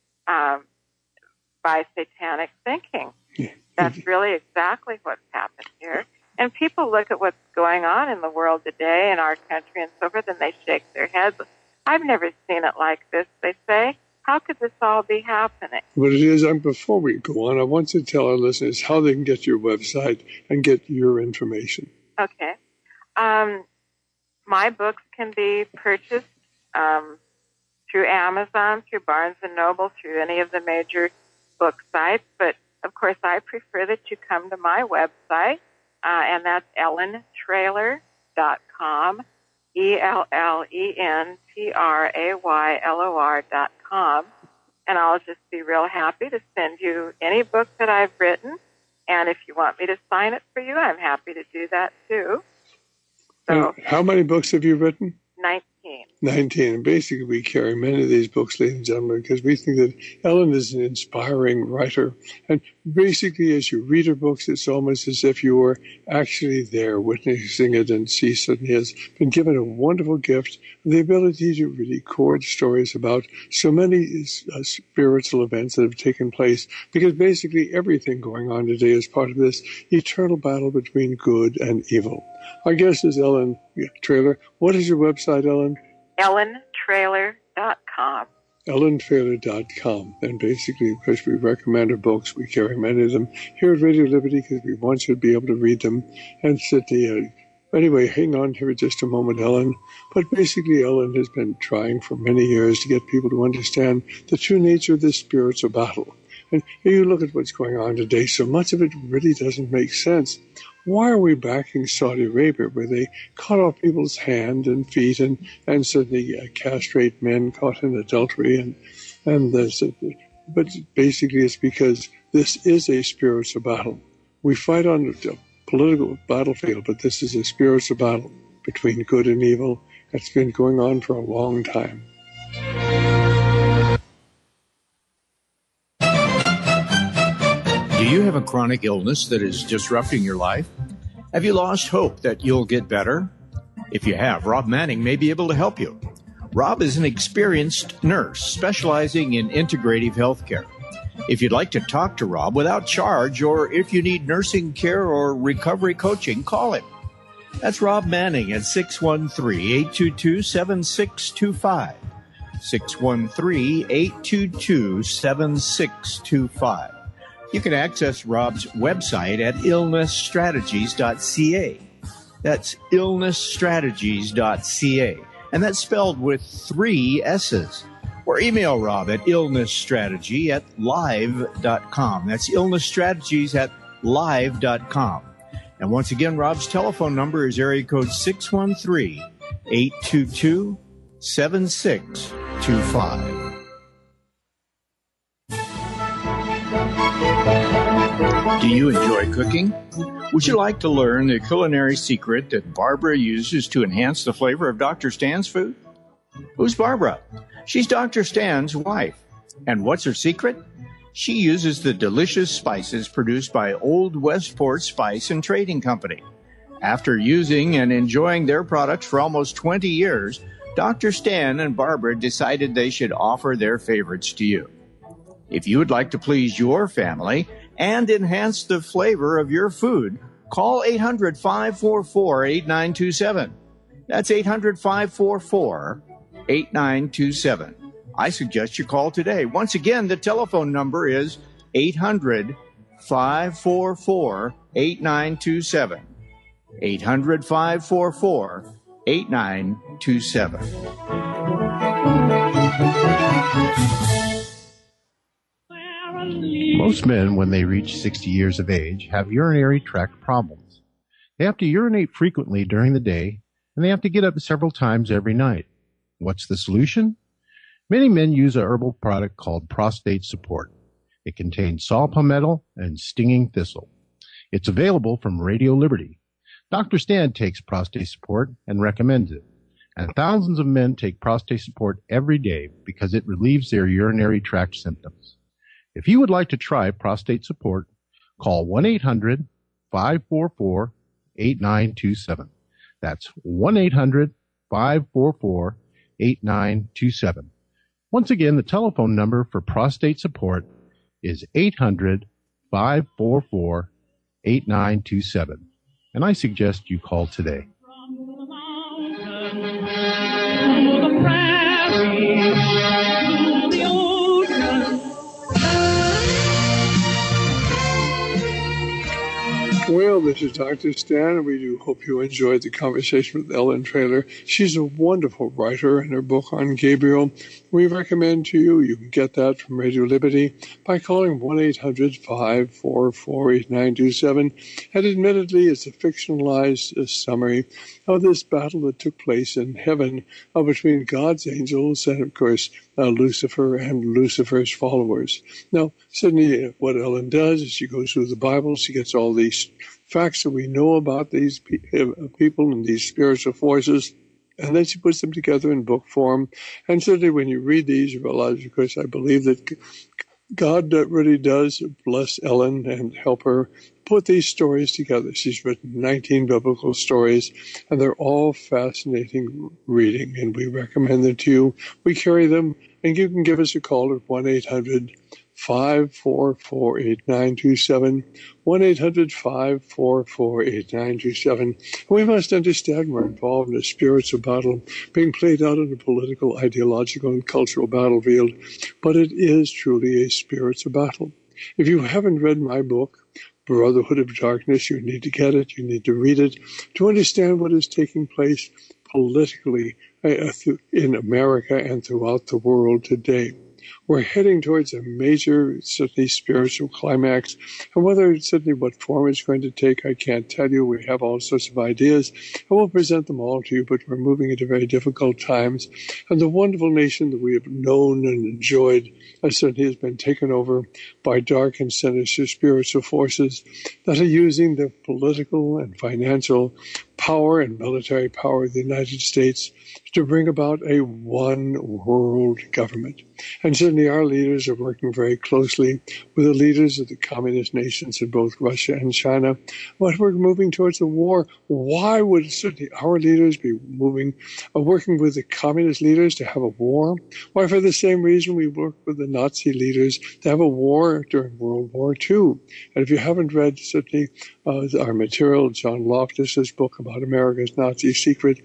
by satanic thinking. That's really exactly what's happened here. And people look at what's going on in the world today, in our country and so forth, and they shake their heads. I've never seen it like this, they say. How could this all be happening? What it is, before we go on, I want to tell our listeners how they can get your website and get your information. Okay. My books can be purchased through Amazon, through Barnes & Noble, through any of the major book sites. But, of course, I prefer that you come to my website, and that's EllenTraylor.com, EllenTraylor.com. And I'll just be real happy to send you any book that I've written. And if you want me to sign it for you, I'm happy to do that, too. So, how many books have you written? 19. 19. And basically, we carry many of these books, ladies and gentlemen, because we think that Ellen is an inspiring writer. And basically, as you read her books, it's almost as if you were actually there witnessing it, and she certainly has been given a wonderful gift, the ability to really record stories about so many spiritual events that have taken place, because basically everything going on today is part of this eternal battle between good and evil. Our guest is Ellen Traylor. What is your website, Ellen? EllenTraylor.com. EllenTraylor.com. And basically, of course, we recommend her books. We carry many of them here at Radio Liberty because we want you to be able to read them. And anyway, hang on here just a moment, Ellen. But basically, Ellen has been trying for many years to get people to understand the true nature of this spiritual battle. And you look at what's going on today, so much of it really doesn't make sense. Why are we backing Saudi Arabia, where they cut off people's hands and feet and certainly castrate men caught in adultery? But basically it's because this is a spiritual battle. We fight on the political battlefield, but this is a spiritual battle between good and evil that's been going on for a long time. Do you have a chronic illness that is disrupting your life? Have you lost hope that you'll get better? If you have, Rob Manning may be able to help you. Rob is an experienced nurse specializing in integrative health care. If you'd like to talk to Rob without charge, or if you need nursing care or recovery coaching, call him. That's Rob Manning at 613-822-7625. 613-822-7625. You can access Rob's website at illnessstrategies.ca. That's illnessstrategies.ca. And that's spelled with 3 S's. Or email Rob at illnessstrategy@live.com. That's illnessstrategies@live.com. And once again, Rob's telephone number is area code 613-822-7625. Do you enjoy cooking? Would you like to learn the culinary secret that Barbara uses to enhance the flavor of Dr. Stan's food? Who's Barbara? She's Dr. Stan's wife. And what's her secret? She uses the delicious spices produced by Old Westport Spice and Trading Company. After using and enjoying their products for almost 20 years, Dr. Stan and Barbara decided they should offer their favorites to you. If you would like to please your family and enhance the flavor of your food, call 800-544-8927. That's 800-544-8927. I suggest you call today. Once again, the telephone number is 800-544-8927. 800-544-8927. 800-544-8927. Most men, when they reach 60 years of age, have urinary tract problems. They have to urinate frequently during the day, and they have to get up several times every night. What's the solution? Many men use a herbal product called Prostate Support. It contains saw palmetto and stinging thistle. It's available from Radio Liberty. Dr. Stan takes Prostate Support and recommends it. And thousands of men take Prostate Support every day because it relieves their urinary tract symptoms. If you would like to try Prostate Support, call 1-800-544-8927. That's 1-800-544-8927. Once again, the telephone number for Prostate Support is 800-544-8927. And I suggest you call today. Well, this is Dr. Stan, and we do hope you enjoyed the conversation with Ellen Traylor. She's a wonderful writer, and her book on Gabriel, we recommend to you. You can get that from Radio Liberty by calling 1-800-544-8927. And admittedly, it's a fictionalized summary of this battle that took place in heaven between God's angels and, of course, Lucifer and Lucifer's followers. Now, certainly what Ellen does is she goes through the Bible, she gets all these facts that we know about these people and these spiritual forces, and then she puts them together in book form. And certainly when you read these, you realize, of course, I believe that God really does bless Ellen and help her put these stories together. She's written 19 biblical stories, and they're all fascinating reading, and we recommend them to you. We carry them, and you can give us a call at 1-800-544-8927, 1-800-544-8927. We must understand we're involved in a spiritual battle being played out on a political, ideological, and cultural battlefield, but it is truly a spiritual battle. If you haven't read my book, Brotherhood of Darkness, you need to get it, you need to read it to understand what is taking place politically in America and throughout the world today. We're heading towards a major, certainly spiritual climax. And whether certainly what form it's going to take, I can't tell you. We have all sorts of ideas, and we'll present them all to you, but we're moving into very difficult times. And the wonderful nation that we have known and enjoyed certainly has been taken over by dark and sinister spiritual forces that are using the political and financial power and military power of the United States to bring about a one world government. And certainly our leaders are working very closely with the leaders of the communist nations in both Russia and China. But we're moving towards a war. Why would certainly our leaders be working with the communist leaders to have a war? Why, for the same reason we worked with the Nazi leaders to have a war during World War II. And if you haven't read certainly our material, John Loftus's book about America's Nazi secret,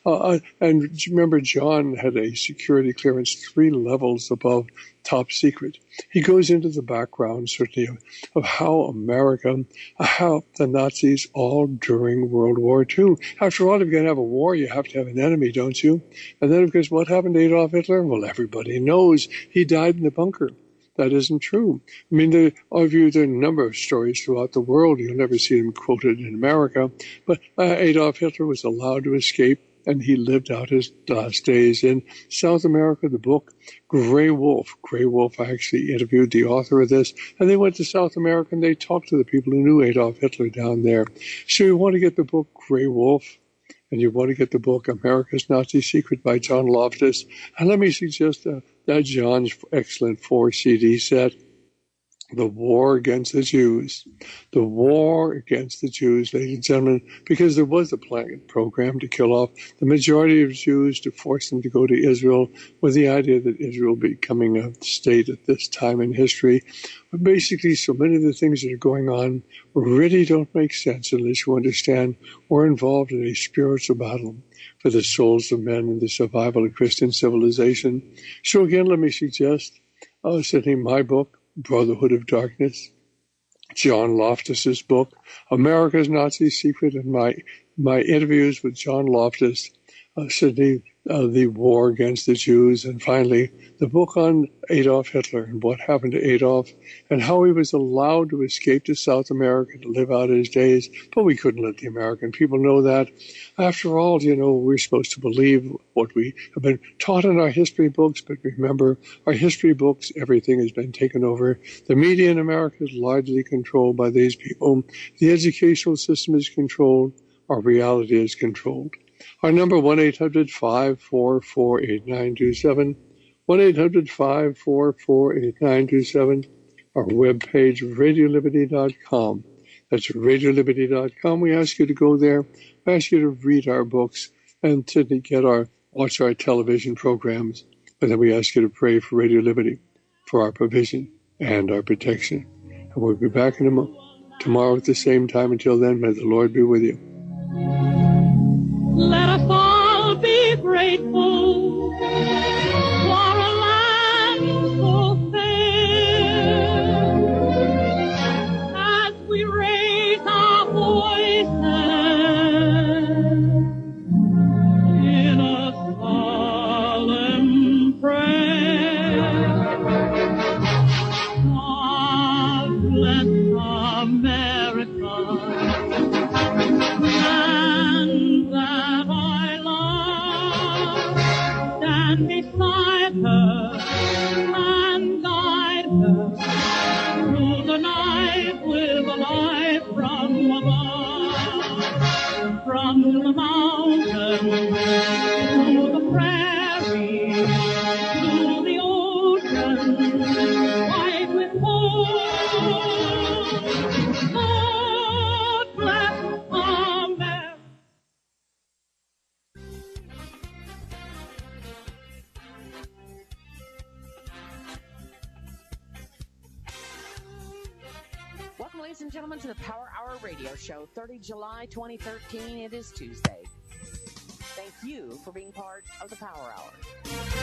and remember, John had a security clearance 3 levels above top secret. He goes into the background, certainly, of how America helped the Nazis all during World War II. After all, if you're going to have a war, you have to have an enemy, don't you? And then, of course, what happened to Adolf Hitler? Well, everybody knows he died in the bunker. That isn't true. I mean, there are a number of stories throughout the world. You'll never see them quoted in America. But Adolf Hitler was allowed to escape, and he lived out his last days in South America. The book, Grey Wolf. Grey Wolf actually interviewed the author of this, and they went to South America, and they talked to the people who knew Adolf Hitler down there. So you want to get the book Grey Wolf, and you want to get the book America's Nazi Secret by John Loftus. And let me suggest that John's excellent 4-CD set, The War Against the Jews. The War Against the Jews, ladies and gentlemen, because there was a planned program to kill off the majority of Jews, to force them to go to Israel, with the idea that Israel becoming a state at this time in history. But basically, so many of the things that are going on really don't make sense unless you understand we're involved in a spiritual battle for the souls of men and the survival of Christian civilization. So again, let me suggest, certainly my book, Brotherhood of Darkness. John Loftus's book, America's Nazi Secret, and my interviews with John Loftus, Sydney, the war against the Jews, and finally the book on Adolf Hitler and what happened to Adolf and how he was allowed to escape to South America to live out his days, but we couldn't let the American people know that. After all, we're supposed to believe what we have been taught in our history books, but remember, our history books, everything has been taken over. The media in America is largely controlled by these people. The educational system is controlled. Our reality is controlled. Our number, 1-800-544-8927, 1-800-544-8927. Our webpage, radioliberty.com. That's radioliberty.com. We ask you to go there. We ask you to read our books and to watch our television programs. And then we ask you to pray for Radio Liberty, for our provision and our protection. And we'll be back tomorrow at the same time. Until then, may the Lord be with you. Let us all be grateful for a land so fair. As we raise our voices in a solemn prayer. God bless America. And beside her and guide her through the night with a light from above, from the mountain to the prairie to the ocean white with gold. God bless America. Welcome, ladies and gentlemen, to the Power Hour Radio Show, 30 July 2013. It is Tuesday. Thank you for being part of the Power Hour.